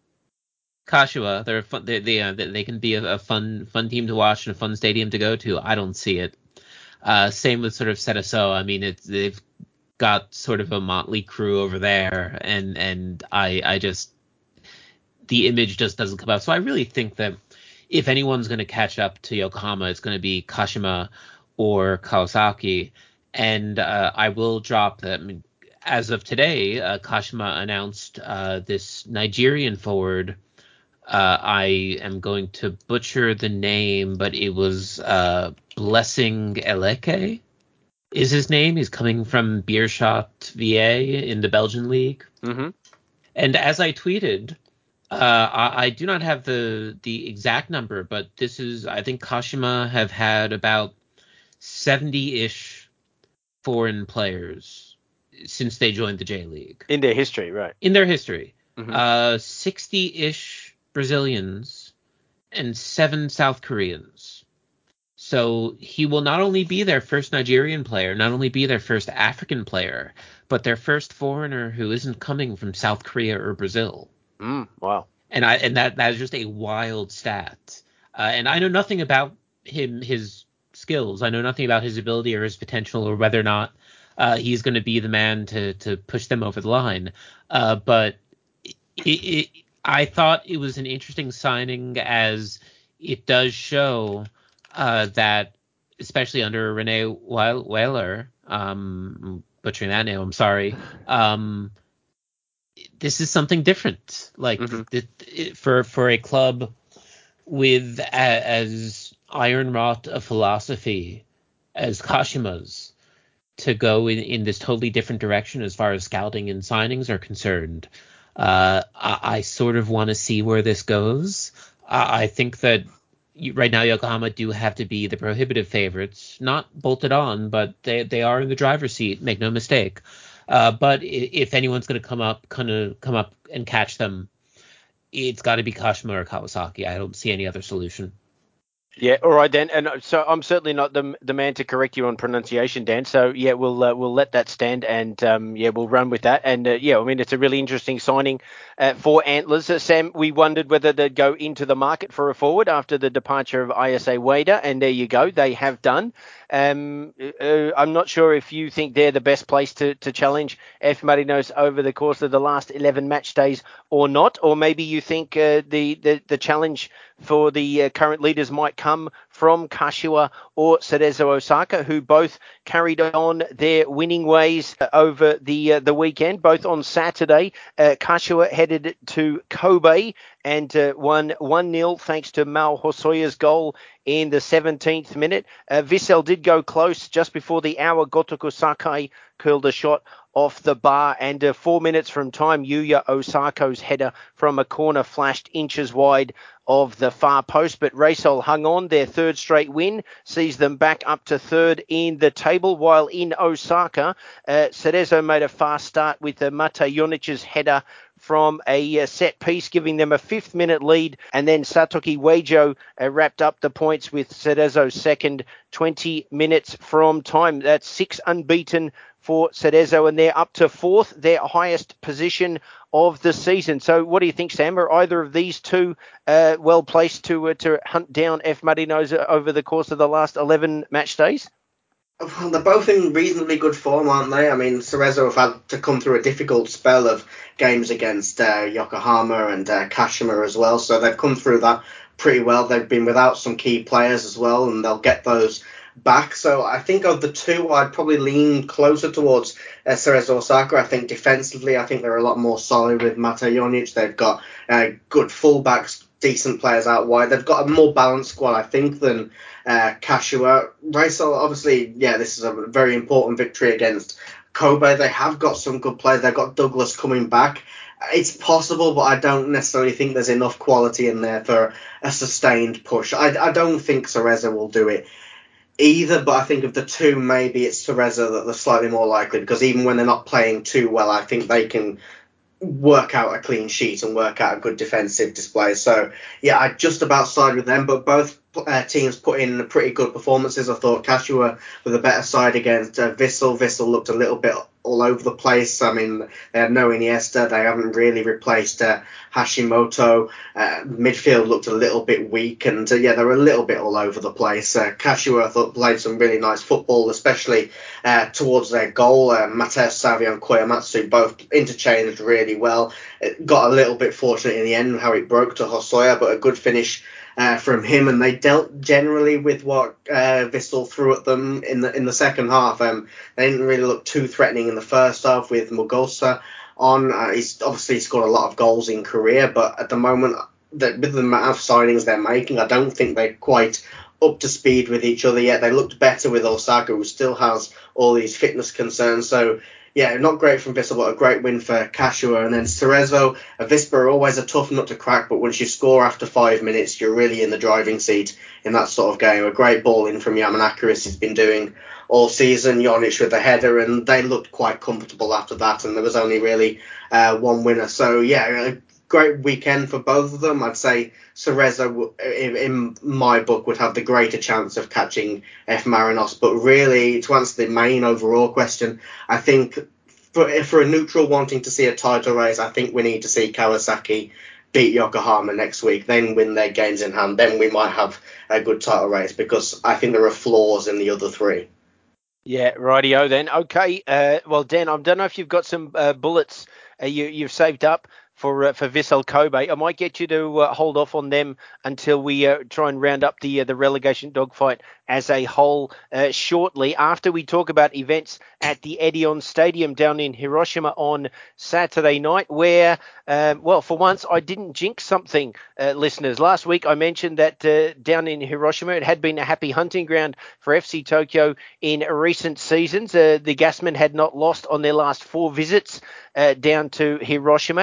Kashiwa. They're fun. They they, uh, they can be a, a fun fun team to watch and a fun stadium to go to. I don't see it. Uh, same with sort of Sedaso. I mean, it's they've got sort of a motley crew over there, and and I I just the image just doesn't come out. So I really think that if anyone's going to catch up to Yokohama, it's going to be Kashima or Kawasaki. And uh, I will drop that. I mean, as of today, uh, Kashima announced uh, this Nigerian forward. Uh, I am going to butcher the name, but it was uh, Blessing Eleke is his name. He's coming from Beerschot V A in the Belgian league. Mm-hmm. And as I tweeted, uh, I, I do not have the the exact number, but this is, I think Kashima have had about seventy-ish foreign players since they joined the J League. In their history, right. In their history. Mm-hmm. Uh, sixty-ish Brazilians and seven South Koreans. So he will not only be their first Nigerian player, not only be their first African player, but their first foreigner who isn't coming from South Korea or Brazil. Mm, wow. And I and that that is just a wild stat. Uh, and I know nothing about him, his skills. I know nothing about his ability or his potential, or whether or not uh, he's going to be the man to to push them over the line. Uh, but it, it, I thought it was an interesting signing, as it does show uh, that, especially under Rene Weiler, um, butchering that name, I'm sorry. Um, this is something different. Like mm-hmm. th- th- for for a club with a, as iron wrought a philosophy as Kashima's, to go in, in this totally different direction as far as scouting and signings are concerned. Uh, I, I sort of want to see where this goes. I, I think that you, right now Yokohama do have to be the prohibitive favorites, not bolted on, but they they are in the driver's seat. Make no mistake. Uh, but if anyone's going to come up, kind of come up and catch them, it's got to be Kashima or Kawasaki. I don't see any other solution. Yeah, all right, Dan. And so I'm certainly not the the man to correct you on pronunciation, Dan. So yeah, we'll uh, we'll let that stand, and um, yeah, we'll run with that. And uh, yeah, I mean it's a really interesting signing uh, for Antlers. Uh, Sam, we wondered whether they'd go into the market for a forward after the departure of I S A Wada, and there you go, they have done. Um, uh, I'm not sure if you think they're the best place to, to challenge F Marinos over the course of the last eleven match days or not, or maybe you think uh, the, the the challenge for the uh, current leaders might come from Kashiwa or Cerezo Osaka, who both carried on their winning ways uh, over the uh, the weekend. Both on Saturday, uh, Kashiwa headed to Kobe and uh, won one nil thanks to Mao Hosoya's goal in the seventeenth minute. Uh, Vissel did go close just before the hour. Gotoku Sakai curled a shot off the bar, and uh, four minutes from time, Yuya Osako's header from a corner flashed inches wide of the far post, but Reysol hung on. Their third straight win sees them back up to third in the table, while in Osaka, uh, Cerezo made a fast start with uh, Mate Jonic's header from a uh, set piece, giving them a fifth minute lead, and then Satoki Weijo uh, wrapped up the points with Cerezo's second twenty minutes from time. That's six unbeaten for Cerezo, and they're up to fourth, their highest position of the season. So what do you think, Sam? Are either of these two uh, well placed to uh, to hunt down F Marinos over the course of the last eleven match days? Well, they're both in reasonably good form, aren't they? I mean, Cerezo have had to come through a difficult spell of games against uh, Yokohama and uh, Kashima as well, so they've come through that pretty well. They've been without some key players as well, and they'll get those back. So I think of the two, I'd probably lean closer towards uh, Cerezo Osaka. I think defensively, I think they're a lot more solid with Mate Jonic. They've got uh, good fullbacks, decent players out wide. They've got a more balanced squad, I think, than uh, Kashiwa. Reysol, obviously, yeah, this is a very important victory against Kobe. They have got some good players. They've got Douglas coming back. It's possible, but I don't necessarily think there's enough quality in there for a sustained push. I, I don't think Cerezo will do it either, but I think of the two, maybe it's Cerezo that they're slightly more likely, because even when they're not playing too well, I think they can work out a clean sheet and work out a good defensive display. So yeah, I just about side with them, but both uh, teams put in pretty good performances. I thought Kashiwa with a better side against uh, Vissel. Vissel looked a little bit all over the place. I mean, they had no Iniesta. They haven't really replaced uh, Hashimoto. Uh, midfield looked a little bit weak, and uh, yeah, they were a little bit all over the place. Uh, Kashiwa, I thought, played some really nice football, especially uh, towards their goal. Uh, Mateus Savio and Koyamatsu both interchanged really well. It got a little bit fortunate in the end how it broke to Hosoya, but a good finish Uh, from him, and they dealt generally with what uh, Vissel threw at them in the in the second half. Um, they didn't really look too threatening in the first half with Mugosa on. Uh, he's obviously scored a lot of goals in career, but at the moment, the, with the amount of signings they're making, I don't think they're quite up to speed with each other yet. They looked better with Osaka, who still has all these fitness concerns. So yeah, not great from Vissel, but a great win for Kashiwa. And then Cerezo, Avispa are always a tough nut to crack, but once you score after five minutes, you're really in the driving seat in that sort of game. A great ball in from Yamanakis he's been doing all season. Jonic with the header, and they looked quite comfortable after that, and there was only really uh, one winner. So yeah, a great weekend for both of them. I'd say Cerezo, in, in my book, would have the greater chance of catching F Marinos. But really, to answer the main overall question, I think for, for a neutral wanting to see a title race, I think we need to see Kawasaki beat Yokohama next week, then win their games in hand. Then we might have a good title race, because I think there are flaws in the other three. Yeah, rightio then. Okay, uh, well, Dan, I don't know if you've got some uh, bullets uh, you, you've saved up for uh, for Vissel Kobe. I might get you to uh, hold off on them until we uh, try and round up the uh, the relegation dogfight as a whole uh, shortly, after we talk about events at the Edion Stadium down in Hiroshima on Saturday night, where, um, well, for once I didn't jinx something, uh, listeners. Last week I mentioned that uh, down in Hiroshima it had been a happy hunting ground for F C Tokyo in recent seasons. Uh, the Gasmen had not lost on their last four visits uh, down to Hiroshima, and that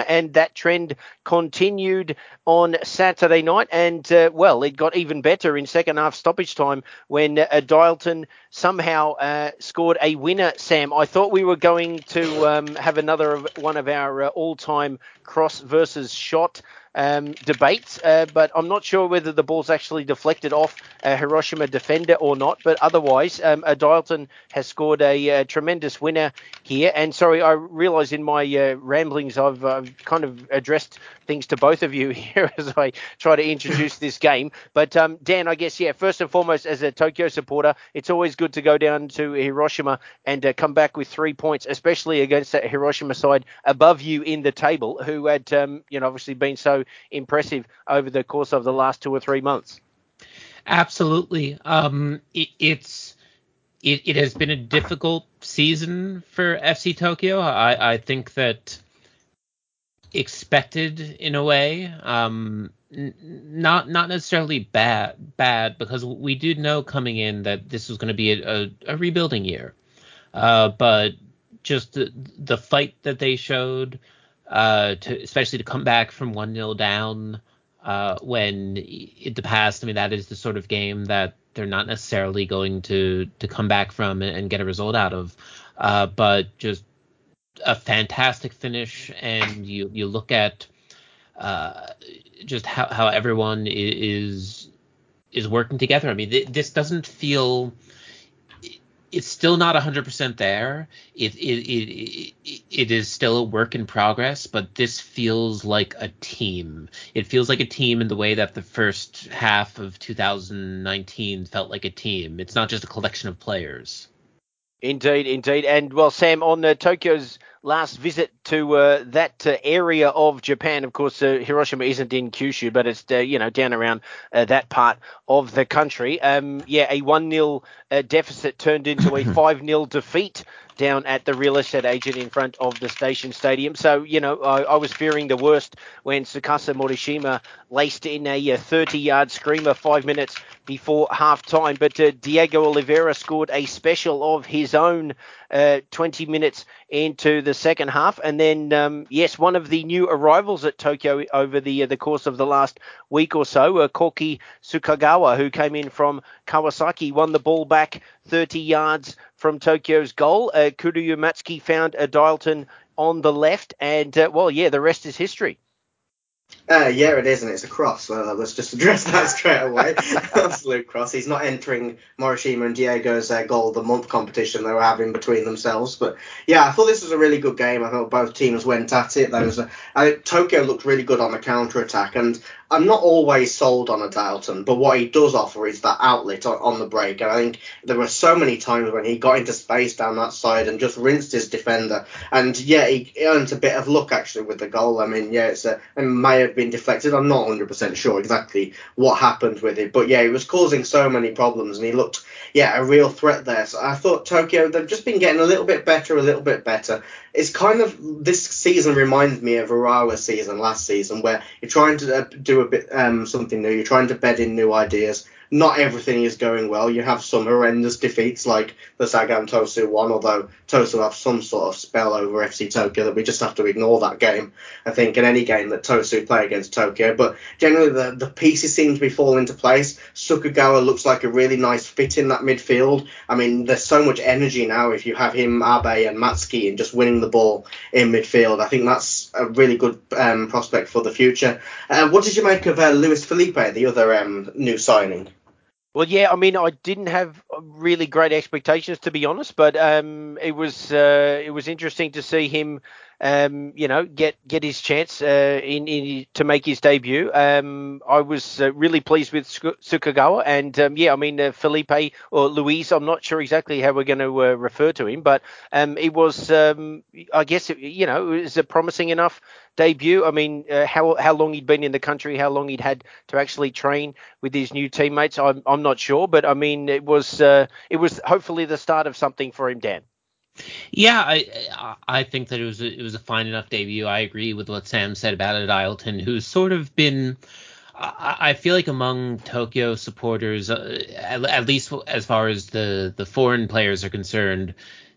that trend continued on Saturday night, and uh, well, it got even better in second half stoppage time when uh, Dialton somehow uh, scored a winner. Sam, I thought we were going to um, have another of one of our uh, all-time cross versus shot um, debates, uh, but I'm not sure whether the ball's actually deflected off a Hiroshima defender or not. But otherwise, um, uh, Dialton has scored a, a tremendous winner here. And sorry, I realise in my uh, ramblings I've uh, kind of addressed things to both of you here as I try to introduce this game. But um, Dan, I guess, yeah, first and foremost, as a Tokyo supporter, it's always good to go down to Hiroshima and uh, come back with three points, especially against that Hiroshima side above you in the table, who had, um, you know, obviously been so impressive over the course of the last two or three months. Absolutely. Um, it, it's it, it has been a difficult season for F C Tokyo. I, I think that expected in a way, um, n- not not necessarily bad bad because we did know coming in that this was going to be a, a, a rebuilding year. Uh, but just the, the fight that they showed, uh, to especially to come back from one nil down, uh, when in the past, I mean, that is the sort of game that they're not necessarily going to to come back from and, and get a result out of. Uh, but just a fantastic finish, and you you look at uh, just how, how everyone is is working together. I mean, th- this doesn't feel. It's still not one hundred percent there. It, it it it it is still a work in progress, but this feels like a team. It feels like a team in the way that the first half of two thousand nineteen felt like a team. It's not just a collection of players. Indeed, indeed. And, well, Sam, on uh, Tokyo's last visit to uh, that uh, area of Japan, of course, uh, Hiroshima isn't in Kyushu, but it's, uh, you know, down around uh, that part of the country. Um, yeah, a one nil uh, deficit turned into a five nil defeat down at the real estate agent in front of the Station Stadium. So, you know, I, I was fearing the worst when Tsukasa Morishima laced in a thirty-yard screamer five minutes before half-time. But uh, Diego Oliveira scored a special of his own uh, twenty minutes into the second half. And then, um, yes, one of the new arrivals at Tokyo over the uh, the course of the last week or so, uh, Koki Sukagawa, who came in from Kawasaki, won the ball back thirty yards from Tokyo's goal. Uh, Kuryu Matsuki found a Dialton on the left. And, uh, well, yeah, the rest is history. Uh, yeah, it is, and it's a cross. Well, let's just address that straight away. Absolute cross. He's not entering Morishima and Diego's uh, goal of the month competition they were having between themselves. But yeah, I thought this was a really good game. I thought both teams went at it. There was a, I, Tokyo looked really good on the counter attack, and I'm not always sold on a Dialton, but what he does offer is that outlet on, on the break. And I think there were so many times when he got into space down that side and just rinsed his defender. And yeah, he earned a bit of luck actually with the goal. I mean, yeah, it's a, it may have been deflected. I'm not one hundred percent sure exactly what happened with it, but yeah, he was causing so many problems, and he looked, yeah, a real threat there. So I thought Tokyo, they've just been getting a little bit better, a little bit better. It's kind of, this season reminds me of Urawa's season last season, where you're trying to uh, do a bit um, something new. You're trying to bed in new ideas. Not everything is going well. You have some horrendous defeats like the Sagan Tosu one, although Tosu have some sort of spell over F C Tokyo that we just have to ignore that game, I think, in any game that Tosu play against Tokyo. But generally the, the pieces seem to be falling into place. Sukagawa looks like a really nice fit in that midfield. I mean, there's so much energy now if you have him, Abe and Matsuki, and just winning the ball in midfield. I think that's a really good um, prospect for the future. Uh, what did you make of uh, Luis Felipe, the other um, new signing? Well, yeah, I mean, I didn't have really great expectations, to be honest, but um, it was uh, it was interesting to see him, um, you know, get get his chance uh, in, in to make his debut. Um, I was uh, really pleased with Sukagawa, and um, yeah, I mean, uh, Felipe or Luis, I'm not sure exactly how we're going to uh, refer to him, but um, it was, um, I guess, it, you know, it was a promising enough debut. I mean, uh, how how long he'd been in the country, how long he'd had to actually train with his new teammates, I'm I'm not sure, but I mean, it was uh, it was hopefully the start of something for him, Dan. Yeah, I I think that it was a, it was a fine enough debut. I agree with what Sam said about it. Dialton, who's sort of been, I, I feel like among Tokyo supporters, uh, at, at least as far as the the foreign players are concerned,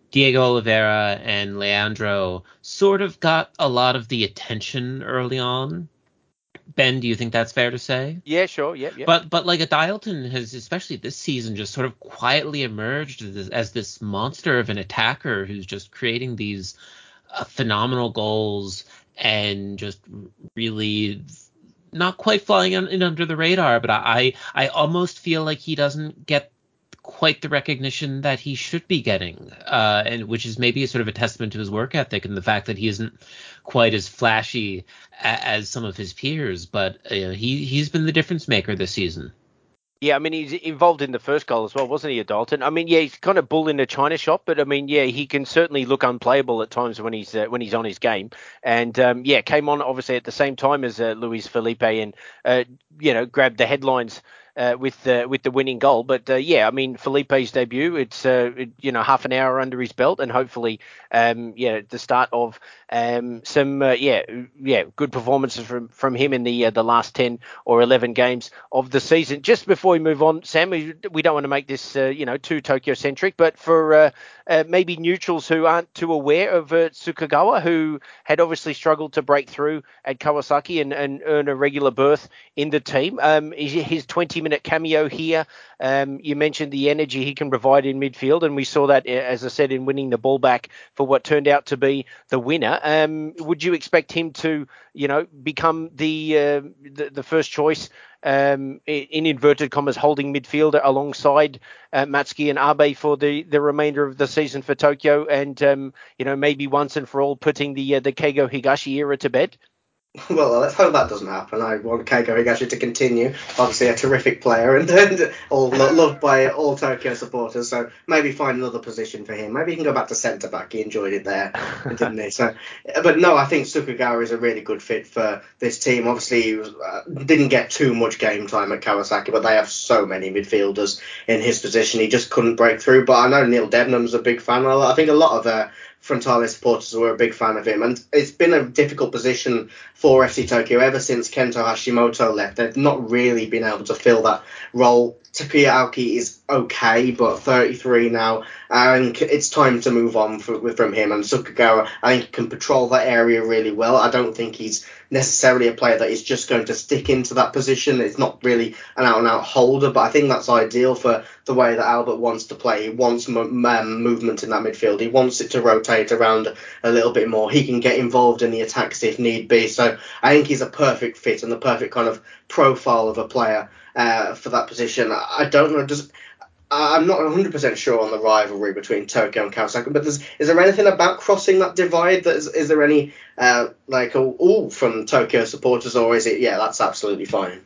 Diego Oliveira and Leandro sort of got a lot of the attention early on. Ben, do you think that's fair to say? Yeah, sure. Yep, yep. But but like a Dialton has, especially this season, just sort of quietly emerged as, as this monster of an attacker who's just creating these uh, phenomenal goals and just really not quite flying in, in under the radar. But I I almost feel like he doesn't get quite the recognition that he should be getting, uh, and which is maybe a sort of a testament to his work ethic and the fact that he isn't quite as flashy a, as some of his peers. But uh, he he's been the difference maker this season. Yeah, I mean, he's involved in the first goal as well, wasn't he, Dalton? I mean, yeah, he's kind of bull in a china shop, but I mean, yeah, he can certainly look unplayable at times when he's uh, when he's on his game. And um, yeah, came on obviously at the same time as uh, Luis Felipe, and uh, you know, grabbed the headlines uh, with the with the winning goal. But uh, yeah, I mean, Felipe's debut, it's uh, it, you know half an hour under his belt, and hopefully, um, yeah, the start of um, some uh, yeah yeah good performances from from him in the uh, the last ten or eleven games of the season. Just before we move on, Sam, we, we don't want to make this uh, you know too Tokyo centric, but for uh, uh, maybe neutrals who aren't too aware of uh, Tsukagawa, who had obviously struggled to break through at Kawasaki and, and earn a regular berth in the team. Um, his twenty minute cameo here, um, you mentioned the energy he can provide in midfield, and we saw that, as I said, in winning the ball back for what turned out to be the winner. Um, would you expect him to, you know, become the uh, the, the first choice, um, in inverted commas, holding midfielder alongside uh, Matsuki and Abe for the, the remainder of the season for Tokyo, and um, you know maybe once and for all putting the uh, the Keigo Higashi era to bed? Well, let's hope that doesn't happen. I want Keigo Higashi to continue. Obviously, a terrific player and, and all lo- loved by all Tokyo supporters. So maybe find another position for him. Maybe he can go back to centre back. He enjoyed it there, didn't he? So, but no, I think Tsukagawa is a really good fit for this team. Obviously, he was, uh, didn't get too much game time at Kawasaki, but they have so many midfielders in his position. He just couldn't break through. But I know Neil Debenham's a big fan. I think a lot of uh, Frontale supporters were a big fan of him, and it's been a difficult position for F C Tokyo ever since Kento Hashimoto left. They've not really been able to fill that role. Takuya Aoki is okay, but thirty-three now, and it's time to move on for, from him. And Tsukagawa, I think, can patrol that area really well. I don't think he's necessarily a player that is just going to stick into that position. It's not really an out-and-out holder, but I think that's ideal for the way that Albert wants to play. He wants m- um, movement in that midfield. He wants it to rotate around a little bit more. He can get involved in the attacks if need be. So I think he's a perfect fit and the perfect kind of profile of a player uh, for that position. I don't know, does... I'm not one hundred percent sure on the rivalry between Tokyo and Kawasaki, but is there anything about crossing that divide? That is, is there any, uh, like, oh, ooh, from Tokyo supporters, or is it, yeah, that's absolutely fine?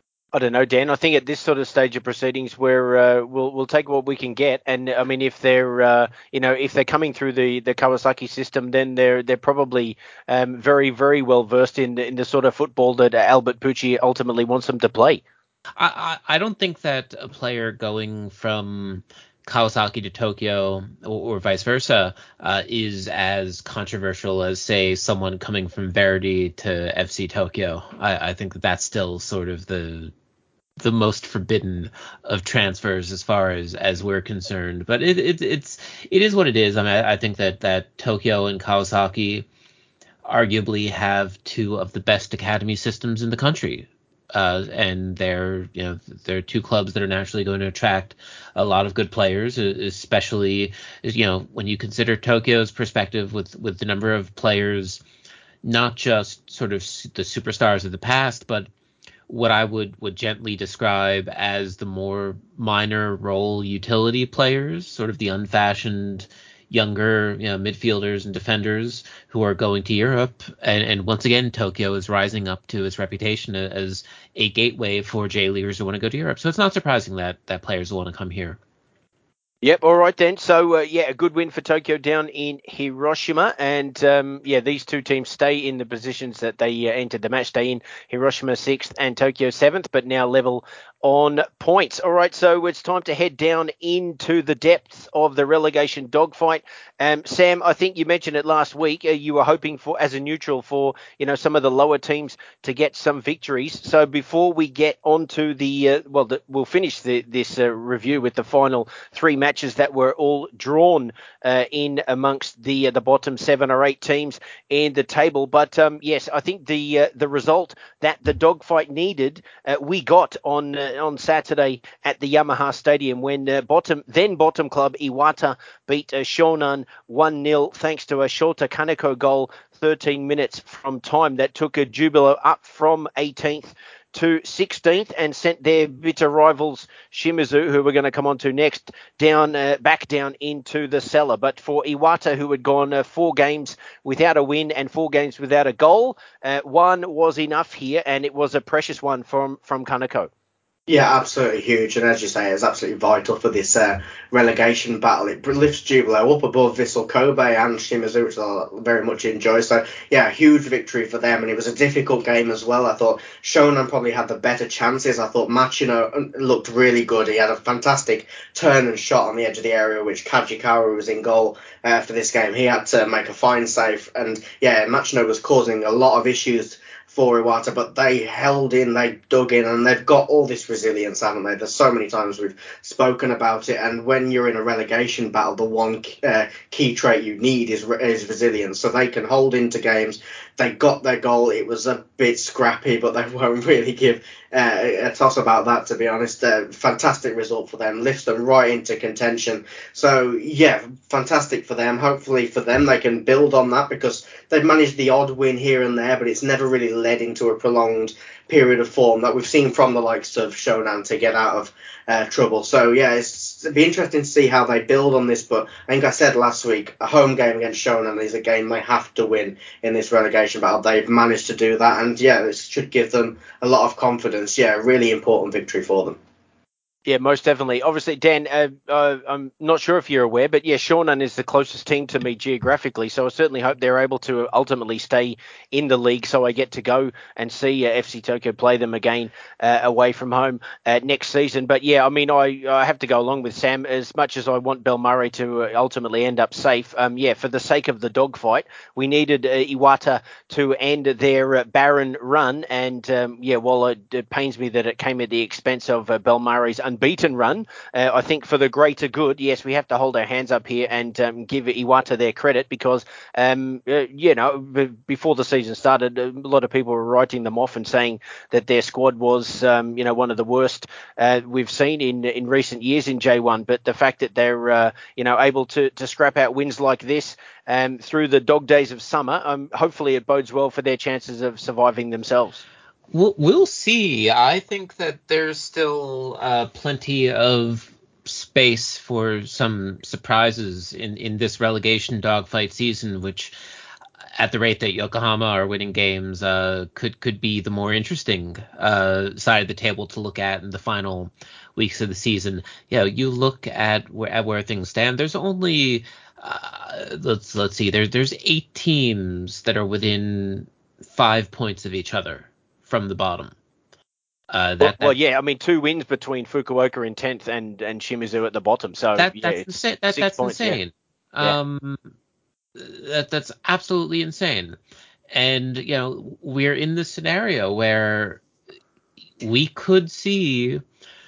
I don't know, Dan. I think at this sort of stage of proceedings, where uh, we'll we'll take what we can get, and I mean, if they're uh, you know if they're coming through the, the Kawasaki system, then they're they're probably um, very very well versed in the, in the sort of football that Albert Pucci ultimately wants them to play. I, I, I don't think that a player going from Kawasaki to Tokyo or, or vice versa uh, is as controversial as, say, someone coming from Verdi to F C Tokyo. I, I think that that's still sort of the the most forbidden of transfers as far as, as we're concerned. But it, it it's it is what it is. I mean, I, I think that, that Tokyo and Kawasaki arguably have two of the best academy systems in the country. Uh, and they're, you know, they're two clubs that are naturally going to attract a lot of good players, especially, you know, when you consider Tokyo's perspective with, with the number of players, not just sort of the superstars of the past, but what I would, would gently describe as the more minor role utility players, sort of the unfashioned younger, you know, midfielders and defenders who are going to Europe. And, and once again, Tokyo is rising up to its reputation as a gateway for J Leaguers who want to go to Europe. So it's not surprising that, that players want to come here. Yep. All right then. So uh, yeah, a good win for Tokyo down in Hiroshima, and um, yeah, these two teams stay in the positions that they uh, entered the match day in. Hiroshima sixth and Tokyo seventh, but now level on points. All right, so it's time to head down into the depths of the relegation dogfight. Um, Sam, I think you mentioned it last week. Uh, you were hoping for, as a neutral, for you know some of the lower teams to get some victories. So before we get onto the uh, well, the, we'll finish the, this uh, review with the final three matches that were all drawn uh, in amongst the uh, the bottom seven or eight teams in the table. But um, yes, I think the uh, the result that the dogfight needed, uh, we got on uh, on Saturday at the Yamaha Stadium when uh, bottom then bottom club Iwata beat uh, Shonan one nil thanks to a Shota Kaneko goal thirteen minutes from time that took a Jubilo up from eighteenth to sixteenth and sent their bitter rivals Shimizu, who we're going to come on to next, down uh, back down into the cellar. But for Iwata, who had gone uh, four games without a win and four games without a goal, uh, one was enough here, and it was a precious one from from Kaneko. Yeah, absolutely huge, and as you say, it's absolutely vital for this uh, relegation battle. It lifts Jubilo up above Vissel Kobe and Shimizu, which I very much enjoy. So, yeah, huge victory for them, and it was a difficult game as well. I thought Shonan probably had the better chances. I thought Machino looked really good. He had a fantastic turn and shot on the edge of the area, which Kajikawa was in goal uh, for this game. He had to make a fine save, and yeah, Machino was causing a lot of issues for Iwata, but they held in, they dug in, and they've got all this resilience, haven't they? There's so many times we've spoken about it, and when you're in a relegation battle, the one uh, key trait you need is is resilience. So they can hold into games. They got their goal. It was a bit scrappy, but they won't really give uh, a toss about that, to be honest. Uh, fantastic result for them, lifts them right into contention. So yeah, fantastic for them. Hopefully for them, they can build on that, because they've managed the odd win here and there, but it's never really led into a prolonged period of form that we've seen from the likes of Shonan to get out of uh, trouble. So yeah, it's, it'll be interesting to see how they build on this. But I think I said last week, a home game against Shonan is a game they have to win in this relegation battle. They've managed to do that, and yeah, this should give them a lot of confidence. Yeah, really important victory for them. Yeah, most definitely. Obviously, Dan, uh, uh, I'm not sure if you're aware, but yeah, Shonan is the closest team to me geographically, so I certainly hope they're able to ultimately stay in the league, so I get to go and see uh, F C Tokyo play them again uh, away from home uh, next season. But yeah, I mean, I, I have to go along with Sam. As much as I want Belmurray to uh, ultimately end up safe, um, yeah, for the sake of the dogfight, we needed uh, Iwata to end their uh, barren run, and um, yeah, while it, it pains me that it came at the expense of uh, Belmurray's unbeaten run, uh, I think for the greater good, yes, we have to hold our hands up here and um, give Iwata their credit, because, um, uh, you know, b- before the season started, a lot of people were writing them off and saying that their squad was, um, you know, one of the worst uh, we've seen in in recent years in J one. But the fact that they're, uh, you know, able to, to scrap out wins like this um, through the dog days of summer, um, hopefully it bodes well for their chances of surviving themselves. We'll, we'll see. I think that there's still uh, plenty of space for some surprises in, in this relegation dogfight season, which at the rate that Yokohama are winning games uh, could could be the more interesting uh, side of the table to look at in the final weeks of the season. You know, you look at where, at where things stand. There's only uh, let's let's see. There, there's eight teams that are within five points of each other from the bottom. Uh, that, well, that, well, yeah, I mean, two wins between Fukuoka in tenth and, and Shimizu at the bottom. So that yeah, that's it's insane. That, six that's points, insane. Yeah. Um, that that's absolutely insane. And you know, we're in this scenario where we could see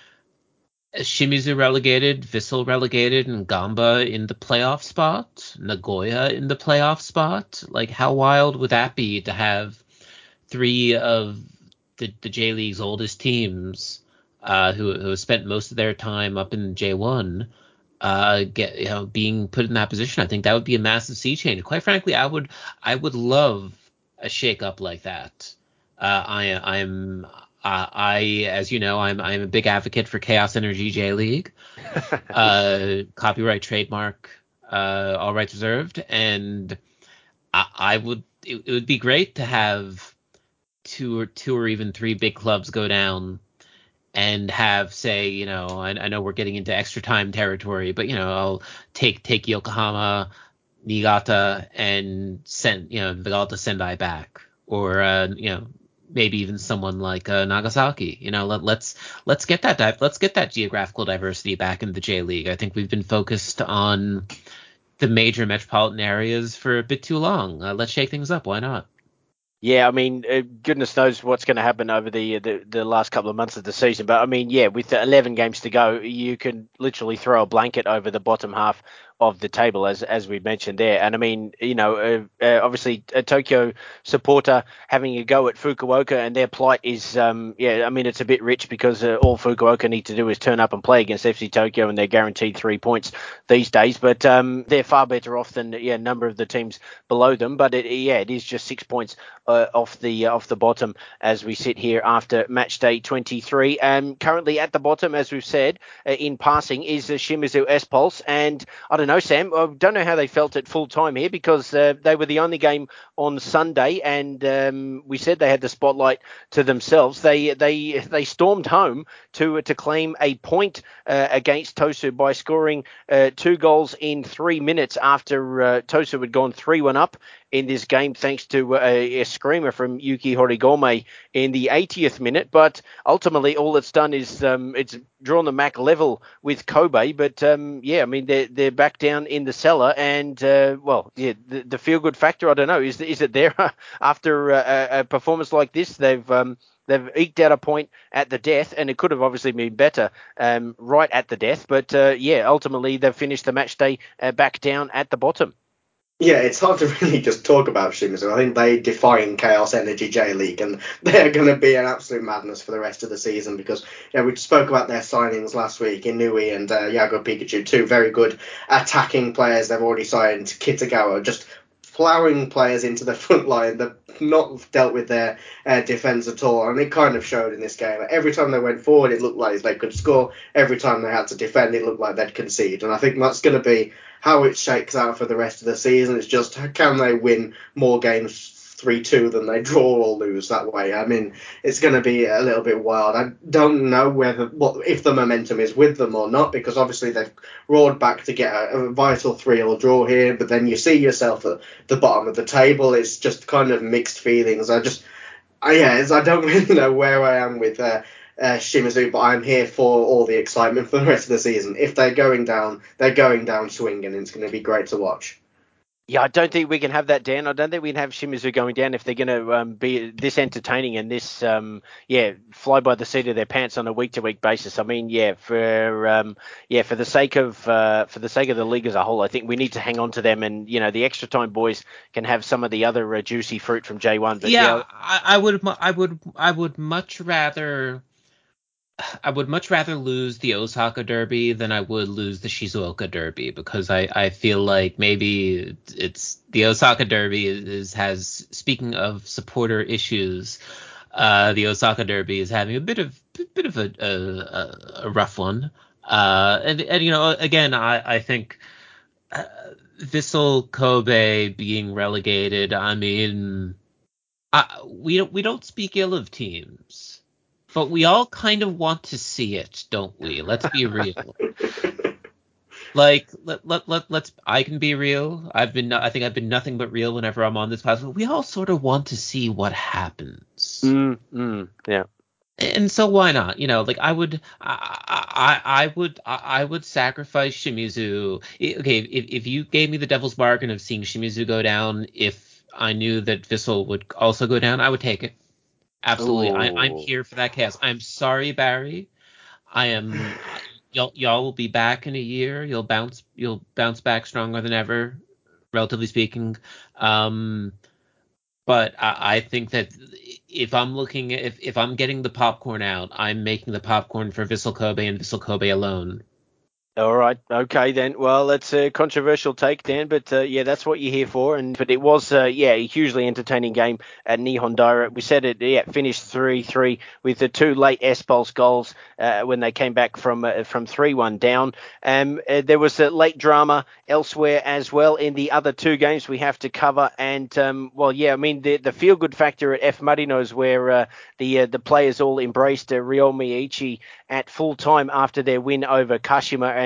Shimizu relegated, Vissel relegated, and Gamba in the playoff spot, Nagoya in the playoff spot. Like, how wild would that be to have three of the, the J League's oldest teams, uh, who who have spent most of their time up in J one, uh, get you know being put in that position? I think that would be a massive sea change. Quite frankly, I would I would love a shake up like that. Uh, I I'm uh, I as you know I'm I'm a big advocate for Chaos Energy J League, uh, copyright, trademark, uh, all rights reserved, and I, I would it, it would be great to have two or two or even three big clubs go down and have, say, you know, I, I know we're getting into extra time territory, but you know, I'll take take Yokohama, Niigata, and send you know Vegalta Sendai back, or uh, you know maybe even someone like uh, Nagasaki. You know, let, let's let's get that di- let's get that geographical diversity back in the J League. I think we've been focused on the major metropolitan areas for a bit too long. Uh, let's shake things up. Why not? Yeah, I mean, uh, goodness knows what's going to happen over the, the the last couple of months of the season. But I mean, yeah, with the eleven games to go, you can literally throw a blanket over the bottom half of the table, as as we mentioned there. And I mean, you know, uh, uh, obviously a Tokyo supporter having a go at Fukuoka and their plight is, um, yeah, I mean, it's a bit rich because uh, all Fukuoka need to do is turn up and play against F C Tokyo, and they're guaranteed three points these days. But um, they're far better off than yeah, a number of the teams below them. But it, yeah, it is just six points uh, off the uh, off the bottom as we sit here after match day twenty-three. Um, currently at the bottom, as we've said uh, in passing, is uh, Shimizu S-Pulse, and I don't know, Sam, I don't know how they felt at full time here because uh, they were the only game on Sunday, and um, we said they had the spotlight to themselves. They they they stormed home to to claim a point uh, against Tosu by scoring uh, two goals in three minutes after uh, Tosu had gone three one up in this game, thanks to a, a screamer from Yuki Horigome in the eightieth minute. But ultimately, all it's done is um, it's drawn the M A C level with Kobe. But um, yeah, I mean they're they're back down in the cellar, and uh, well, yeah, the, the feel good factor. I don't know. Is is it there after a, a performance like this? They've um, They've eked out a point at the death, and it could have obviously been better um, right at the death. But uh, yeah, ultimately they've finished the match day uh, back down at the bottom. Yeah, it's hard to really just talk about Shimizu. I think they define Chaos Energy J League, and they're going to be an absolute madness for the rest of the season because, yeah, we spoke about their signings last week, Inui and uh, Yago Pikachu, two very good attacking players. They've already signed Kitagawa, just ploughing players into the front line that not dealt with their uh, defence at all, and it kind of showed in this game. Every time they went forward, it looked like they could score. Every time they had to defend, it looked like they'd concede, and I think that's going to be how it shakes out for the rest of the season. It's just, can they win more games three two than they draw or lose that way? I mean, it's going to be a little bit wild. I don't know whether what if the momentum is with them or not, because obviously they've roared back to get a, a vital three all draw here, but then you see yourself at the bottom of the table. It's just kind of mixed feelings. I just, I, yeah, I don't really know where I am with uh, uh, Shimizu, but I'm here for all the excitement for the rest of the season. If they're going down, they're going down swinging, and it's going to be great to watch. Yeah, I don't think we can have that, Dan. I don't think we can have Shimizu going down if they're going to um, be this entertaining and this, um, yeah, fly by the seat of their pants on a week-to-week basis. I mean, yeah, for um, yeah, for the sake of uh, for the sake of the league as a whole, I think we need to hang on to them, and you know, the extra time boys can have some of the other uh, juicy fruit from J one. But Yeah, yeah, I, I would, I would, I would much rather. I would much rather lose the Osaka Derby than I would lose the Shizuoka Derby, because I, I feel like maybe it's the Osaka Derby is, is has, speaking of supporter issues, uh, the Osaka Derby is having a bit of bit of a a, a rough one. Uh, and and you know, again, I I think uh, Vissel Kobe being relegated. I mean, I, we don't we don't speak ill of teams. But we all kind of want to see it, don't we? Let's be real. Like, let, let, let, let's, I can be real. I've been, I think I've been nothing but real whenever I'm on this podcast. We all sort of want to see what happens. mm, mm, yeah. And so why not? You know, like I would, I, I, I would, I would sacrifice Shimizu. Okay, if, if you gave me the devil's bargain of seeing Shimizu go down, if I knew that Vissel would also go down, I would take it. Absolutely. I, I'm Ooh. here for that chaos. I'm sorry, Barry. I am. Y'all, y'all will be back in a year. You'll bounce. You'll bounce back stronger than ever, relatively speaking. Um, but I, I think that if I'm looking, if if I'm getting the popcorn out, I'm making the popcorn for Vissel Kobe and Vissel Kobe alone. All right. Okay, then. Well, that's a controversial take, Dan, but uh, yeah, that's what you're here for. And but it was, uh, yeah, a hugely entertaining game at Nihon Daiwa. We said it, yeah, finished three three with the two late S-Pulse goals uh, when they came back from uh, from three one down. Um, uh, there was a late drama elsewhere as well in the other two games we have to cover. And um, well, yeah, I mean the the feel good factor at F Marino's where uh, the uh, the players all embraced uh, Ryo Meiichi at full time after their win over Kashima. And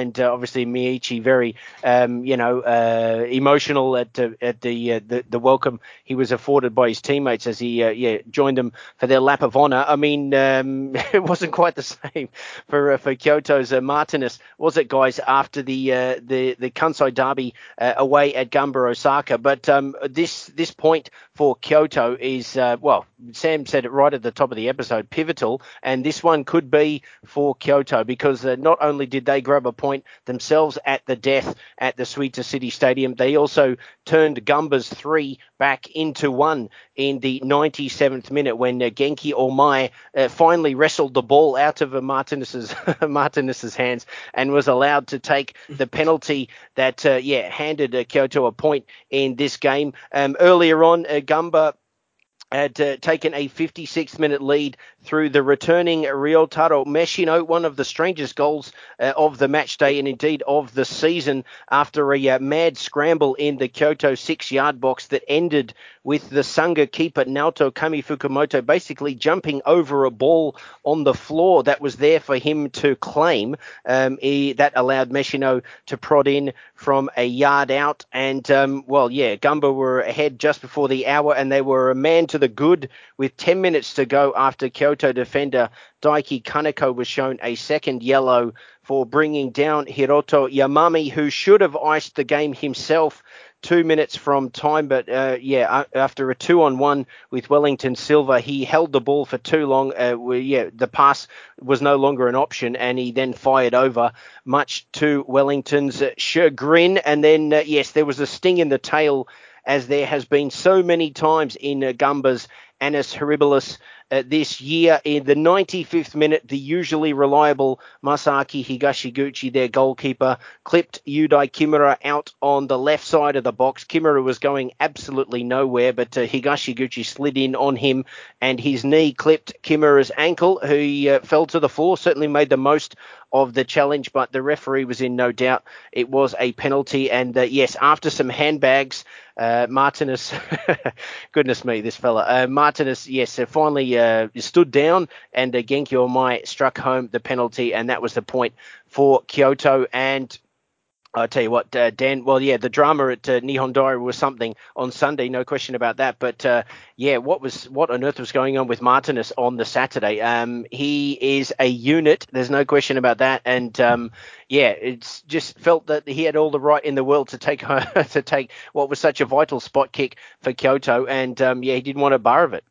and uh, obviously Miichi very, um, you know, uh, emotional at uh, at the, uh, the the welcome he was afforded by his teammates as he uh, yeah joined them for their lap of honor. I mean, um, it wasn't quite the same for uh, for Kyoto's uh, Martinez, was it, guys? After the uh, the the Kansai Derby uh, away at Gamba Osaka, but um, this this point for Kyoto is uh, well, Sam said it right at the top of the episode, pivotal, and this one could be for Kyoto because uh, not only did they grab a point themselves at the death at the Suita City Stadium, they also turned Gumba's three back into one in the ninety-seventh minute when uh, Genki Omai uh, finally wrestled the ball out of uh, Martinez's Martinez's hands and was allowed to take the penalty that uh, yeah handed uh, Kyoto a point in this game. Um, earlier on, uh, Gamba had uh, taken a fifty-six minute lead through the returning Ryotaro Meshino, one of the strangest goals uh, of the match day and indeed of the season, after a uh, mad scramble in the Kyoto six-yard box that ended with the Sanga keeper Naoto Kami Fukumoto basically jumping over a ball on the floor that was there for him to claim. Um, he, that allowed Meshino to prod in from a yard out. And, um, well, yeah, Gamba were ahead just before the hour, and they were a man to the good with ten minutes to go after Kyoto defender Daiki Kaneko was shown a second yellow for bringing down Hiroto Yamami, who should have iced the game himself two minutes from time. But, uh, yeah, after a two-on-one with Wellington Silva, he held the ball for too long. Uh, where, yeah, the pass was no longer an option, and he then fired over, much to Wellington's chagrin. And then, uh, yes, there was a sting in the tail, as there has been so many times in uh, Gumba's Annus Horribilis uh, this year. In the ninety-fifth minute, the usually reliable Masaaki Higashiguchi, their goalkeeper, clipped Yudai Kimura out on the left side of the box. Kimura was going absolutely nowhere, but uh, Higashiguchi slid in on him, and his knee clipped Kimura's ankle, who uh, fell to the floor, certainly made the most of the challenge, but the referee was in no doubt it was a penalty. And uh, yes, after some handbags, uh, Martinez, goodness me, this fella, uh, Martinez, yes, uh, finally uh, stood down, and uh, Genki Omai struck home the penalty, and that was the point for Kyoto. And I'll tell you what, uh, Dan, well, yeah, the drama at uh, Nihon Dairy was something on Sunday, no question about that. But, uh, yeah, what was what on earth was going on with Martinez on the Saturday? Um, he is a unit. There's no question about that. And, um, yeah, it's just felt that he had all the right in the world to take to take what was such a vital spot kick for Kyoto. And, um, yeah, he didn't want a bar of it.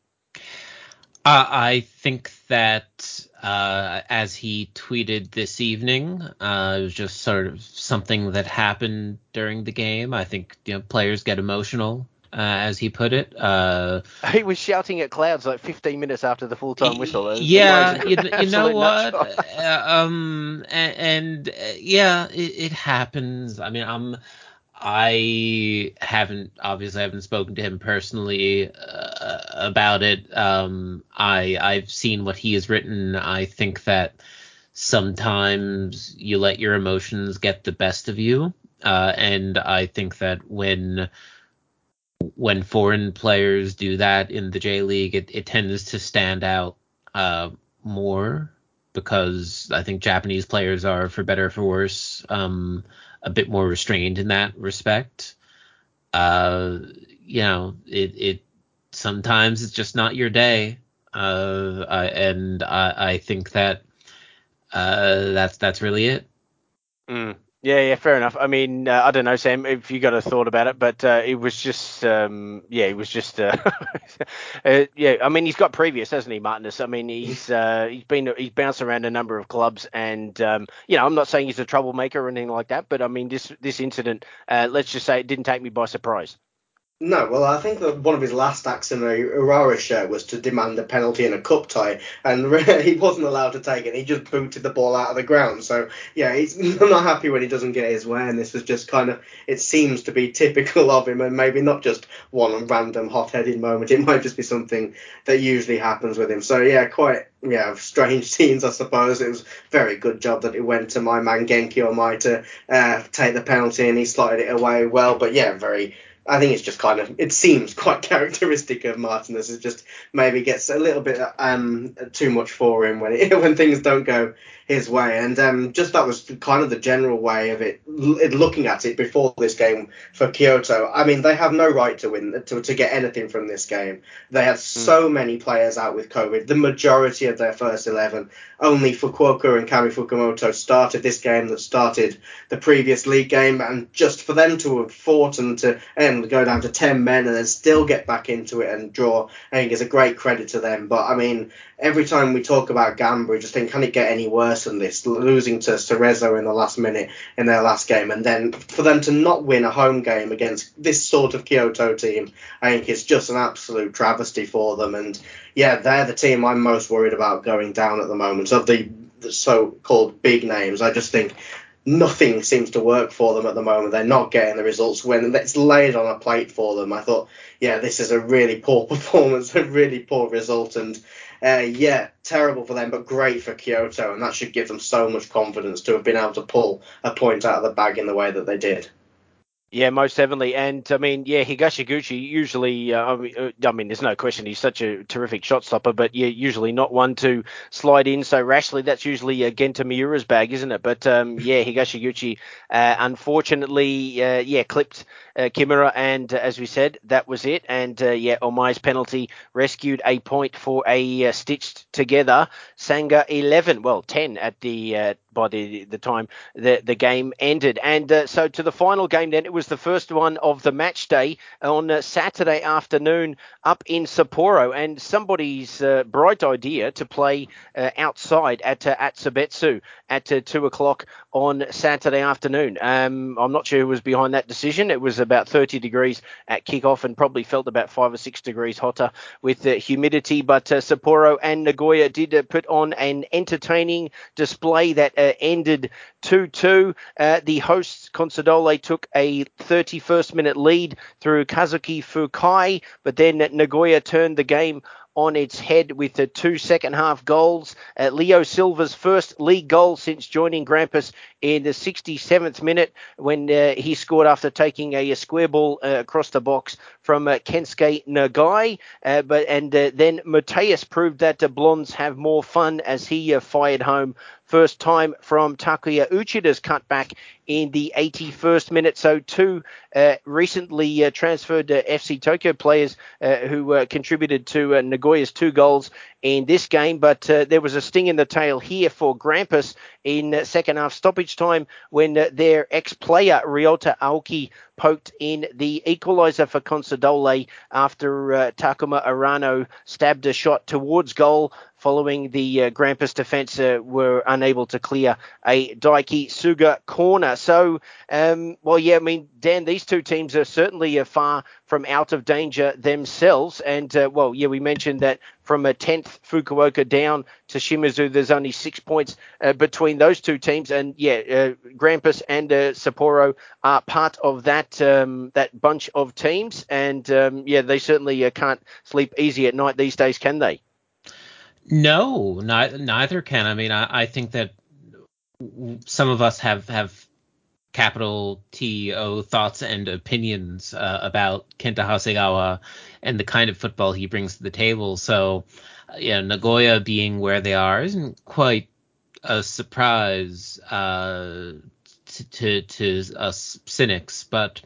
Uh, I think that uh, as he tweeted this evening, uh, it was just sort of something that happened during the game. I think you know players get emotional, uh, as he put it. Uh, he was shouting at clouds like fifteen minutes after the full-time whistle. Yeah, you, you know what? uh, um, and, and uh, yeah, it, it happens. I mean, I'm. I haven't obviously I haven't spoken to him personally uh, about it. Um, I I've seen what he has written. I think that sometimes you let your emotions get the best of you, uh, and I think that when when foreign players do that in the J League, it, it tends to stand out uh, more, because I think Japanese players are, for better or for worse, um, a bit more restrained in that respect. Uh, you know, it, it sometimes it's just not your day. Uh, I, and I, I think that uh, that's that's really it. Mm. Yeah, yeah, fair enough. I mean, uh, I don't know, Sam, if you got a thought about it, but uh, it was just, um, yeah, it was just, uh, uh, yeah. I mean, he's got previous, hasn't he, Martinez? I mean, he's uh, he's been he's bounced around a number of clubs, and um, you know, I'm not saying he's a troublemaker or anything like that, but I mean, this this incident, uh, let's just say, it didn't take me by surprise. No, well, I think that one of his last acts in the Urawa shirt was to demand a penalty in a cup tie, and he wasn't allowed to take it. He just booted the ball out of the ground. So, yeah, he's not happy when he doesn't get his way, and this was just kind of, it seems to be typical of him, and maybe not just one random hot-headed moment. It might just be something that usually happens with him. So, yeah, quite, yeah, strange scenes, I suppose. It was a very good job that it went to my man Genki Omai to uh, take the penalty, and he slotted it away well. But, yeah, very I think it's just kind of, it seems quite characteristic of Martinez. It just maybe gets a little bit um, too much for him when it, when things don't go his way. And um, just that was kind of the general way of it, it, looking at it before this game for Kyoto. I mean, they have no right to win, to, to get anything from this game. They had so mm. many players out with COVID. The majority of their first eleven, only Fukuoka and Kami Fukumoto started this game that started the previous league game. And just for them to have fought and to and go down to ten men and then still get back into it and draw, I think is a great credit to them. But I mean, every time we talk about Gamba, I just think, can it get any worse than this? Losing to Cerezo in the last minute in their last game, and then for them to not win a home game against this sort of Kyoto team, I think it's just an absolute travesty for them. And yeah, they're the team I'm most worried about going down at the moment. Of the, the so-called big names, I just think nothing seems to work for them at the moment. They're not getting the results when it's laid on a plate for them. I thought, yeah, this is a really poor performance, a really poor result, and uh, yeah, terrible for them, but great for Kyoto, and that should give them so much confidence to have been able to pull a point out of the bag in the way that they did. Yeah, most definitely. And, I mean, yeah, Higashiguchi usually, uh, I, mean, uh, I mean, there's no question he's such a terrific shot stopper, but yeah, usually not one to slide in so rashly. That's usually uh, Genta Miura's bag, isn't it? But, um, yeah, Higashiguchi, uh, unfortunately, uh, yeah, clipped uh, Kimura, and uh, as we said, that was it. And, uh, yeah, Omai's penalty rescued a point for a uh, stitched together Sanga eleven, well, ten at the uh, by the the time the the game ended. And uh, so to the final game then, it was the first one of the match day on uh, Saturday afternoon up in Sapporo, and somebody's uh, bright idea to play uh, outside at uh, at Sabetsu at uh, two o'clock on Saturday afternoon. Um, I'm not sure who was behind that decision. It was about thirty degrees at kickoff and probably felt about five or six degrees hotter with the humidity. But uh, Sapporo and Nagoya did uh, put on an entertaining display that uh, ended two two. Uh, the hosts, Consadole, took a thirty-first minute lead through Kazuki Fukai, but then Nagoya turned the game on its head with the two second half goals. Uh, Leo Silva's first league goal since joining Grampus in the sixty-seventh minute, when uh, he scored after taking a, a square ball uh, across the box from uh, Kensuke Nagai. Uh, but and uh, then Mateus proved that the Blondes have more fun as he uh, fired home first time from Takuya Uchida's cutback in the eighty-first minute. So two uh, recently uh, transferred uh, F C Tokyo players uh, who uh, contributed to uh, Nagoya's two goals in this game. But uh, there was a sting in the tail here for Grampus in uh, second half stoppage time when uh, their ex-player Ryota Aoki poked in the equaliser for Consadole after uh, Takuma Arano stabbed a shot towards goal following the uh, Grampus defence uh, were unable to clear a Daiki Suga corner. So, um, well, yeah, I mean, Dan, these two teams are certainly uh, far from out of danger themselves. And, uh, well, yeah, we mentioned that from a tenth Fukuoka down to Shimizu, there's only six points uh, between those two teams. And, yeah, uh, Grampus and uh, Sapporo are part of that um, that bunch of teams. And, um, yeah, they certainly uh, can't sleep easy at night these days, can they? No, ni- neither can. I mean, I, I think that some of us have, have capital T O thoughts and opinions uh, about Kenta Hasegawa and the kind of football he brings to the table. So, uh, yeah, Nagoya being where they are isn't quite a surprise uh, to, to to us cynics. But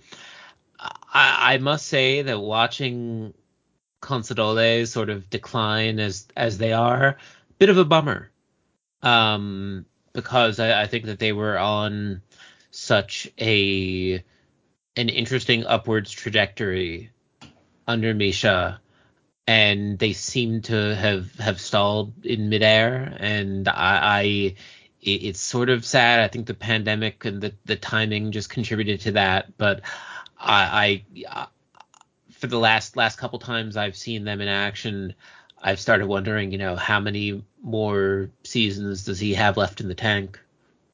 I, I must say that watching Consadole sort of decline as as they are, bit of a bummer. Um, because I, I think that they were on such a an interesting upwards trajectory under Misha, and they seem to have, have stalled in midair. And I, I it, it's sort of sad. I think the pandemic and the, the timing just contributed to that. But I, I for the last last couple times I've seen them in action, I've started wondering, you know, how many more seasons does he have left in the tank?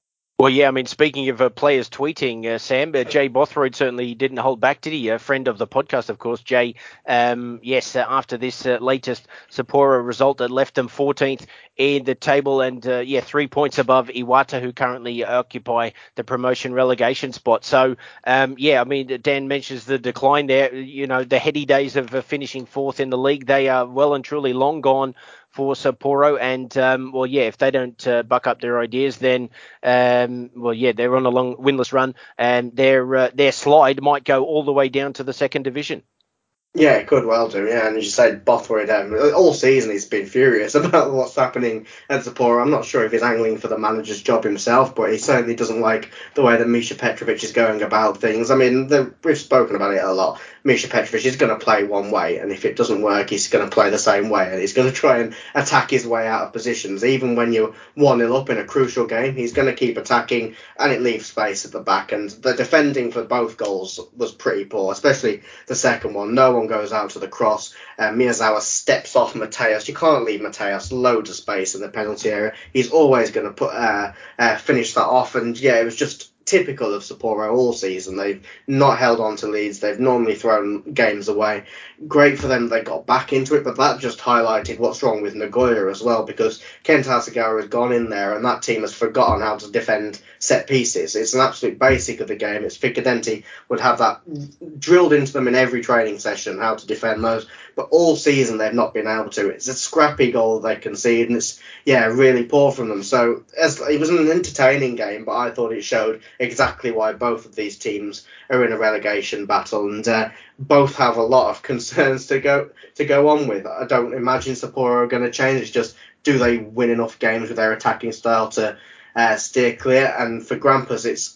Well, yeah, I mean, speaking of uh, players tweeting, uh, Sam, uh, Jay Bothroyd certainly didn't hold back, did he? A friend of the podcast, of course. Jay, um, yes, uh, after this uh, latest Sapporo result that left them fourteenth in the table and, uh, yeah, three points above Iwata, who currently occupy the promotion relegation spot. So, um, yeah, I mean, Dan mentions the decline there. You know, the heady days of uh, finishing fourth in the league, they are well and truly long gone for Sapporo. And, um, well, yeah, if they don't uh, buck up their ideas, then, um, well, yeah, they're on a long winless run, and their uh, their slide might go all the way down to the second division. Yeah, it could well do, yeah. And as you said, Bothroyd, um, all season he's been furious about what's happening at Sapporo. I'm not sure if he's angling for the manager's job himself, but he certainly doesn't like the way that Misha Petrovic is going about things. I mean, the, we've spoken about it a lot. Misha Petrovic is going to play one way, and if it doesn't work, he's going to play the same way, and he's going to try and attack his way out of positions. Even when you're one nil up in a crucial game, he's going to keep attacking, and it leaves space at the back. And the defending for both goals was pretty poor, especially the second one. No one goes out to the cross. Uh, Miyazawa steps off Mateus. You can't leave Mateus loads of space in the penalty area. He's always going to put uh, uh, finish that off. And yeah, it was just typical of Sapporo all season. They've not held on to leads. They've normally thrown games away. Great for them they got back into it, but that just highlighted what's wrong with Nagoya as well, because Kenta Hasegawa has gone in there and that team has forgotten how to defend set pieces. It's an absolute basic of the game. It's Ficadenti would have that drilled into them in every training session, how to defend those, but all season they've not been able to. It's a scrappy goal they concede, and it's, yeah, really poor from them. So as, it was an entertaining game, but I thought it showed exactly why both of these teams are in a relegation battle, and uh, both have a lot of concerns to go to go on with. I don't imagine Sapporo are going to change. It's just, do they win enough games with their attacking style to uh, steer clear? And for Grampus, it's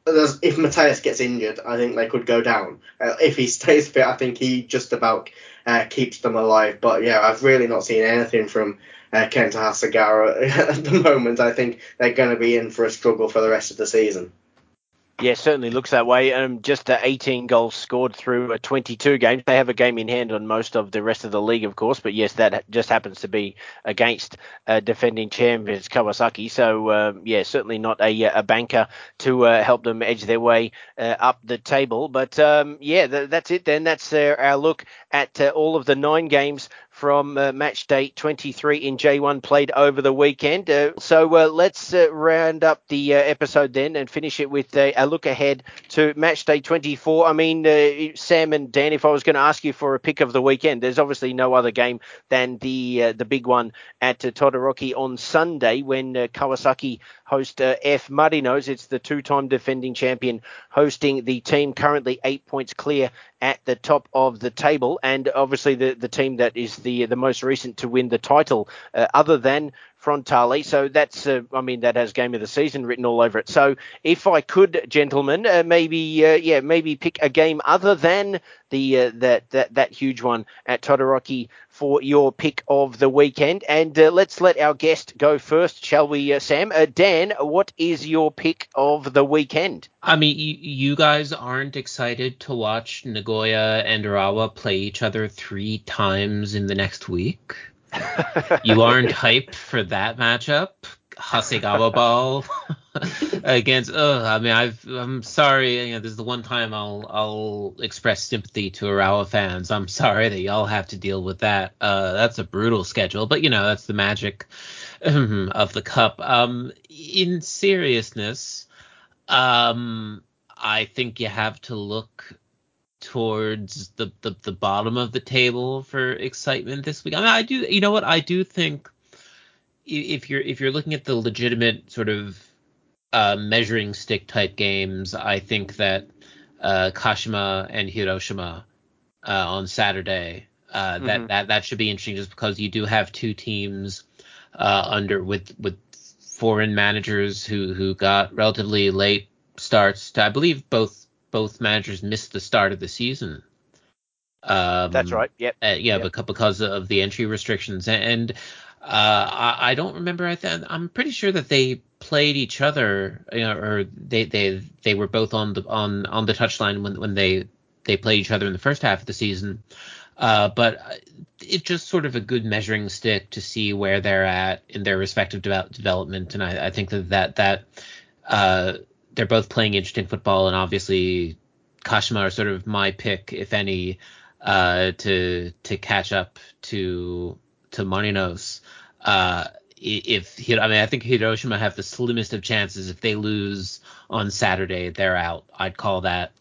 if Mateus gets injured, I think they could go down. Uh, if he stays fit, I think he just about uh, keeps them alive. But yeah, I've really not seen anything from uh, Kenta Hasegawa at the moment. I think they're going to be in for a struggle for the rest of the season. Yeah, certainly looks that way. Um, just uh, eighteen goals scored through uh, twenty-two games. They have a game in hand on most of the rest of the league, of course, but yes, that just happens to be against uh, defending champions Kawasaki. So, um, yeah, certainly not a, a banker to uh, help them edge their way uh, up the table. But, um, yeah, th- that's it then. That's uh, our look at uh, all of the nine games from uh, match day twenty-three in J one played over the weekend. Uh, so uh, let's uh, round up the uh, episode then and finish it with uh, a look ahead to match day twenty-four. I mean, uh, Sam and Dan, if I was going to ask you for a pick of the weekend, there's obviously no other game than the uh, the big one at uh, Todoroki on Sunday when uh, Kawasaki host uh, F Marinos. It's the two-time defending champion hosting the team currently eight points clear at the top of the table, and obviously the, the team that is the the most recent to win the title, uh, other than Frontale. So that's, uh, I mean, that has game of the season written all over it. So if I could, gentlemen, uh, maybe, uh, yeah, maybe pick a game other than the uh, that that that huge one at Todoroki for your pick of the weekend. And uh, let's let our guest go first, shall we, uh, Sam? Uh, Dan, what is your pick of the weekend? I mean, you, you guys aren't excited to watch Nagoya and Urawa play each other three times in the next week? You aren't hyped for that matchup? Hasegawa ball against. Oh, I mean, I've. I'm sorry. You know, this is the one time I'll I'll express sympathy to Urawa fans. I'm sorry that y'all have to deal with that. Uh, that's a brutal schedule, but you know that's the magic of the cup. Um, in seriousness, um, I think you have to look towards the, the the bottom of the table for excitement this week. I mean, I do. You know what? I do think if you're if you're looking at the legitimate sort of uh, measuring stick type games, I think that uh, Kashima and Hiroshima uh, on Saturday uh, mm-hmm. that that that should be interesting, just because you do have two teams uh, under with with foreign managers who who got relatively late starts. To, I believe both both managers missed the start of the season. Um, That's right. Yep. Uh, yeah, yep. because because of the entry restrictions, and uh, I, I don't remember. I th- I'm pretty sure that they played each other, you know, or they, they they were both on the on on the touchline when when they they played each other in the first half of the season. Uh, but it's just sort of a good measuring stick to see where they're at in their respective de- development, and I, I think that that that uh, they're both playing interesting football, and obviously Kashima are sort of my pick, if any, uh, to to catch up to to Marinos. Uh, if I mean, I think Hiroshima have the slimmest of chances. If they lose on Saturday, they're out. I'd call that.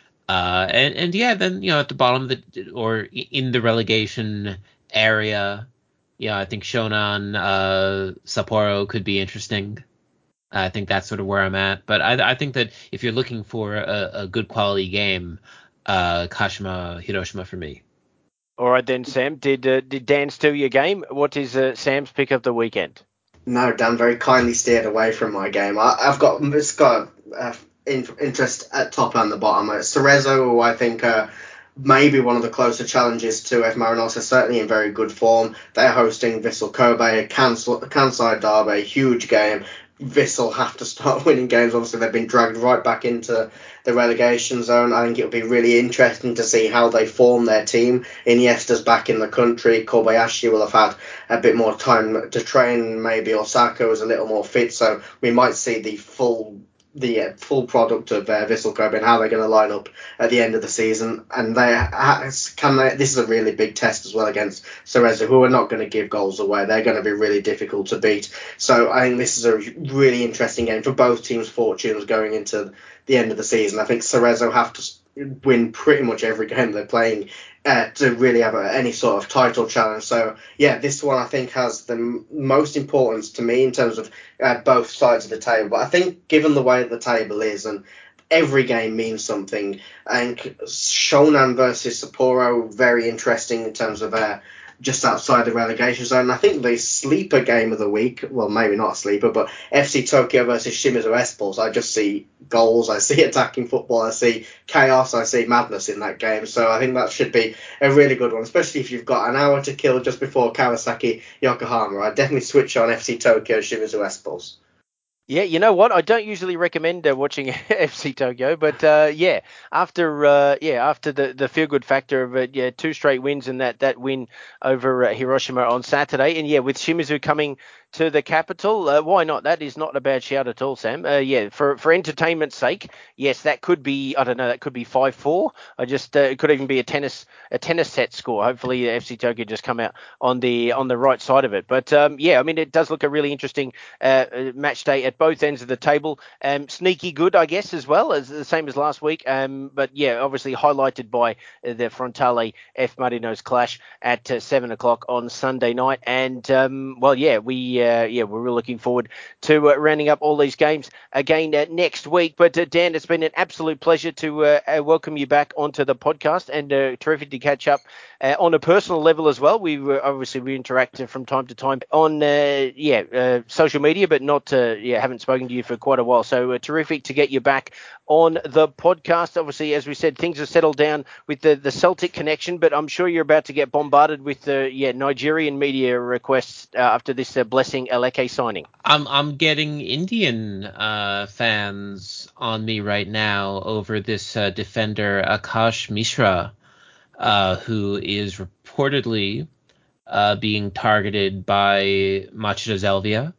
Uh, and and yeah, then you know at the bottom of the or in the relegation area, yeah, I think Shonan, uh, Sapporo could be interesting. I think that's sort of where I'm at. But I, I think that if you're looking for a, a good quality game, uh, Kashima, Hiroshima for me. All right then, Sam. Did uh, did Dan steal your game? What is uh, Sam's pick of the weekend? No, Dan very kindly steered away from my game. I, I've got it's got uh, in, interest at top and the bottom. Uh, Cerezo, who I think uh, maybe one of the closer challenges to F. Marinos, are certainly in very good form. They're hosting Vissel Kobe, a Kansai derby, huge game. Vissel have to start winning games. Obviously, they've been dragged right back into the relegation zone. I think it'll be really interesting to see how they form their team. Iniesta's back in the country. Kobayashi will have had a bit more time to train. Maybe Osaka is a little more fit, so we might see the full the uh, full product of uh, Vissel Kobe and how they're going to line up at the end of the season. And they can they, this is a really big test as well against Cerezo, who are not going to give goals away. They're going to be really difficult to beat. So I think this is a really interesting game for both teams' fortunes going into the end of the season. I think Cerezo have to win pretty much every game they're playing uh, to really have a, any sort of title challenge. So yeah, this one I think has the m- most importance to me in terms of uh, both sides of the table. But I think given the way the table is, and every game means something, and Shonan versus Sapporo, very interesting in terms of uh, just outside the relegation zone. I think the sleeper game of the week, well, maybe not a sleeper, but F C Tokyo versus Shimizu S-Pulse. I just see goals, I see attacking football, I see chaos, I see madness in that game. So I think that should be a really good one, especially if you've got an hour to kill just before Kawasaki Yokohama. I'd definitely switch on F C Tokyo Shimizu S-Pulse. Yeah, you know what? I don't usually recommend uh, watching F C Tokyo, but uh, yeah, after uh, yeah after the, the feel good factor of uh, yeah two straight wins and that that win over uh, Hiroshima on Saturday, and yeah with Shimizu coming to the capital, uh, why not? That is not a bad shout at all, Sam. Uh, yeah, for for entertainment's sake, yes, that could be I don't know that could be five four. I just uh, it could even be a tennis a tennis set score. Hopefully F C Tokyo just come out on the on the right side of it. But um, yeah, I mean it does look a really interesting uh, match day at both ends of the table. Um, sneaky good, I guess, as well as the same as last week. Um, but yeah, obviously highlighted by the Frontale F Marinos clash at uh, seven o'clock on Sunday night. And um, well, yeah, we uh, yeah we're really looking forward to uh, rounding up all these games again uh, next week. But uh, Dan, it's been an absolute pleasure to uh, uh, welcome you back onto the podcast, and uh, terrific to catch up uh, on a personal level as well. We were obviously we interact from time to time on uh, yeah uh, social media, but not uh, yeah haven't spoken to you for quite a while. So uh, terrific to get you back on the podcast. Obviously, as we said, things have settled down with the, the Celtic connection, but I'm sure you're about to get bombarded with the yeah Nigerian media requests uh, after this uh, Blessing Aleke signing. I'm I'm getting Indian uh, fans on me right now over this uh, defender Akash Mishra, uh, who is reportedly uh, being targeted by Machida Zelvia.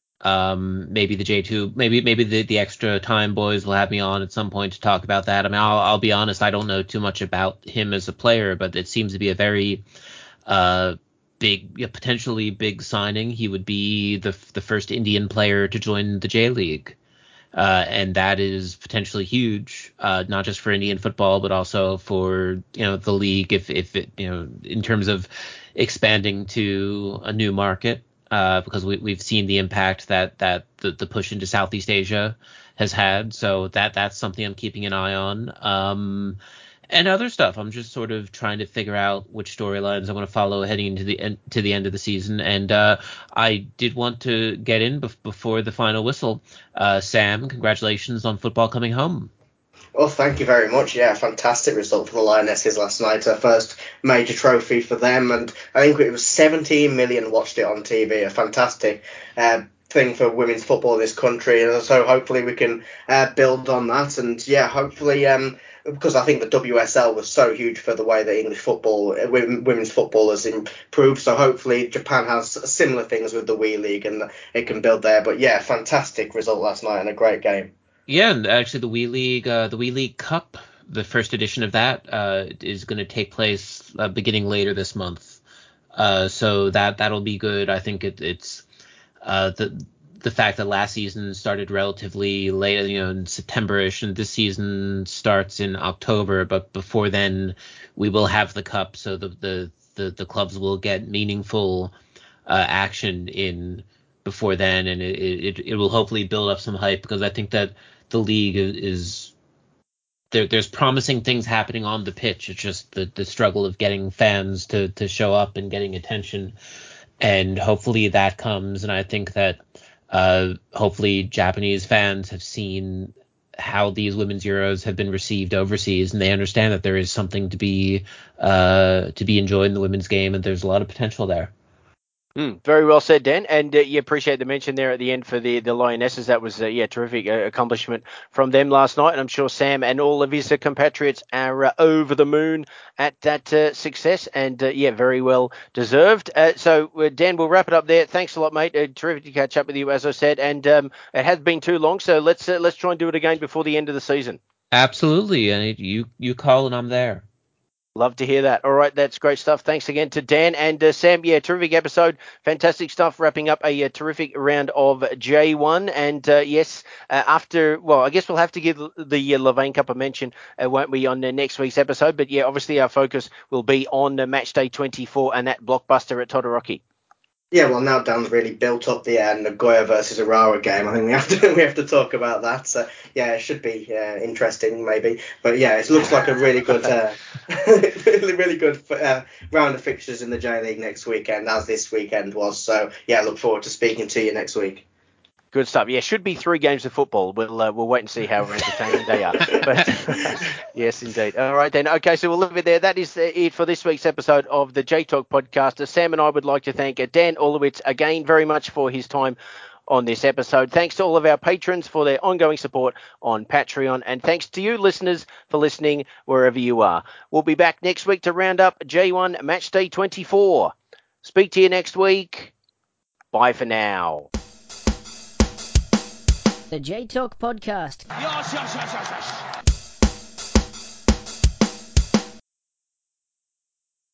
Um, maybe the J two, maybe maybe the, the extra time boys will have me on at some point to talk about that. I mean, I'll, I'll be honest, I don't know too much about him as a player, but it seems to be a very uh, big, yeah, potentially big signing. He would be the the first Indian player to join the J League. Uh, and that is potentially huge, uh, not just for Indian football, but also for, you know, the league, if, if it, you know, in terms of expanding to a new market, uh, because we, we've seen the impact that, that the, the push into Southeast Asia has had. So that, that's something I'm keeping an eye on. Um, and other stuff. I'm just sort of trying to figure out which storylines I want to follow heading into the end, to the end of the season. And uh, I did want to get in bef- before the final whistle. Uh, Sam, congratulations on football coming home. Well, thank you very much. Yeah, fantastic result for the Lionesses last night. Their first major trophy for them, and I think it was seventeen million watched it on T V. A fantastic uh, thing for women's football in this country, and so hopefully we can uh, build on that. And yeah, hopefully, um, because I think the W S L was so huge for the way that English football, women's football has improved. So hopefully Japan has similar things with the WE League and it can build there. But yeah, fantastic result last night and a great game. Yeah, and actually the WE League, uh, the WE League Cup, the first edition of that uh, is going to take place uh, beginning later this month. Uh, so that that'll be good. I think it, it's uh, the the fact that last season started relatively late, you know, in September-ish, and this season starts in October. But before then, we will have the cup, so the the the, the clubs will get meaningful uh, action in before then, and it, it it will hopefully build up some hype, because I think that the league is there. There's promising things happening on the pitch. It's just the the struggle of getting fans to to show up and getting attention, and hopefully that comes. And I think that uh, hopefully Japanese fans have seen how these women's Euros have been received overseas, and they understand that there is something to be uh, to be enjoyed in the women's game, and there's a lot of potential there. Mm, very well said, Dan. And uh, you appreciate the mention there at the end for the, the Lionesses. That was, uh, yeah, terrific uh, accomplishment from them last night. And I'm sure Sam and all of his uh, compatriots are uh, over the moon at that uh, success. And, uh, yeah, very well deserved. Uh, so, uh, Dan, we'll wrap it up there. Thanks a lot, mate. Uh, terrific to catch up with you, as I said. And um, it has been too long, so let's uh, let's try and do it again before the end of the season. Absolutely. And you, you call and I'm there. Love to hear that. All right, that's great stuff. Thanks again to Dan and uh, Sam. Yeah, terrific episode. Fantastic stuff. Wrapping up a, a terrific round of J one. And uh, yes, uh, after, well, I guess we'll have to give the uh, Levain Cup a mention, uh, won't we, on uh, next week's episode. But yeah, obviously our focus will be on uh, match day twenty-four and that blockbuster at Todoroki. Yeah, well, now Dan's really built up the uh, Nagoya versus Urawa game. I think we have to we have to talk about that. So yeah, it should be uh, interesting, maybe. But yeah, it looks like a really good, uh, really really good uh, round of fixtures in the J League next weekend, as this weekend was. So yeah, look forward to speaking to you next week. Good stuff. Yeah, should be three games of football. We'll uh, we'll wait and see how entertaining they are. But yes, indeed. All right then. Okay, so we'll leave it there. That is it for this week's episode of the J Talk podcast. Sam and I would like to thank Dan Orlowitz again very much for his time on this episode. Thanks to all of our patrons for their ongoing support on Patreon, and thanks to you listeners for listening wherever you are. We'll be back next week to round up J one Match Day twenty-four. Speak to you next week. Bye for now. The J Talk podcast. Yes, yes, yes, yes, yes.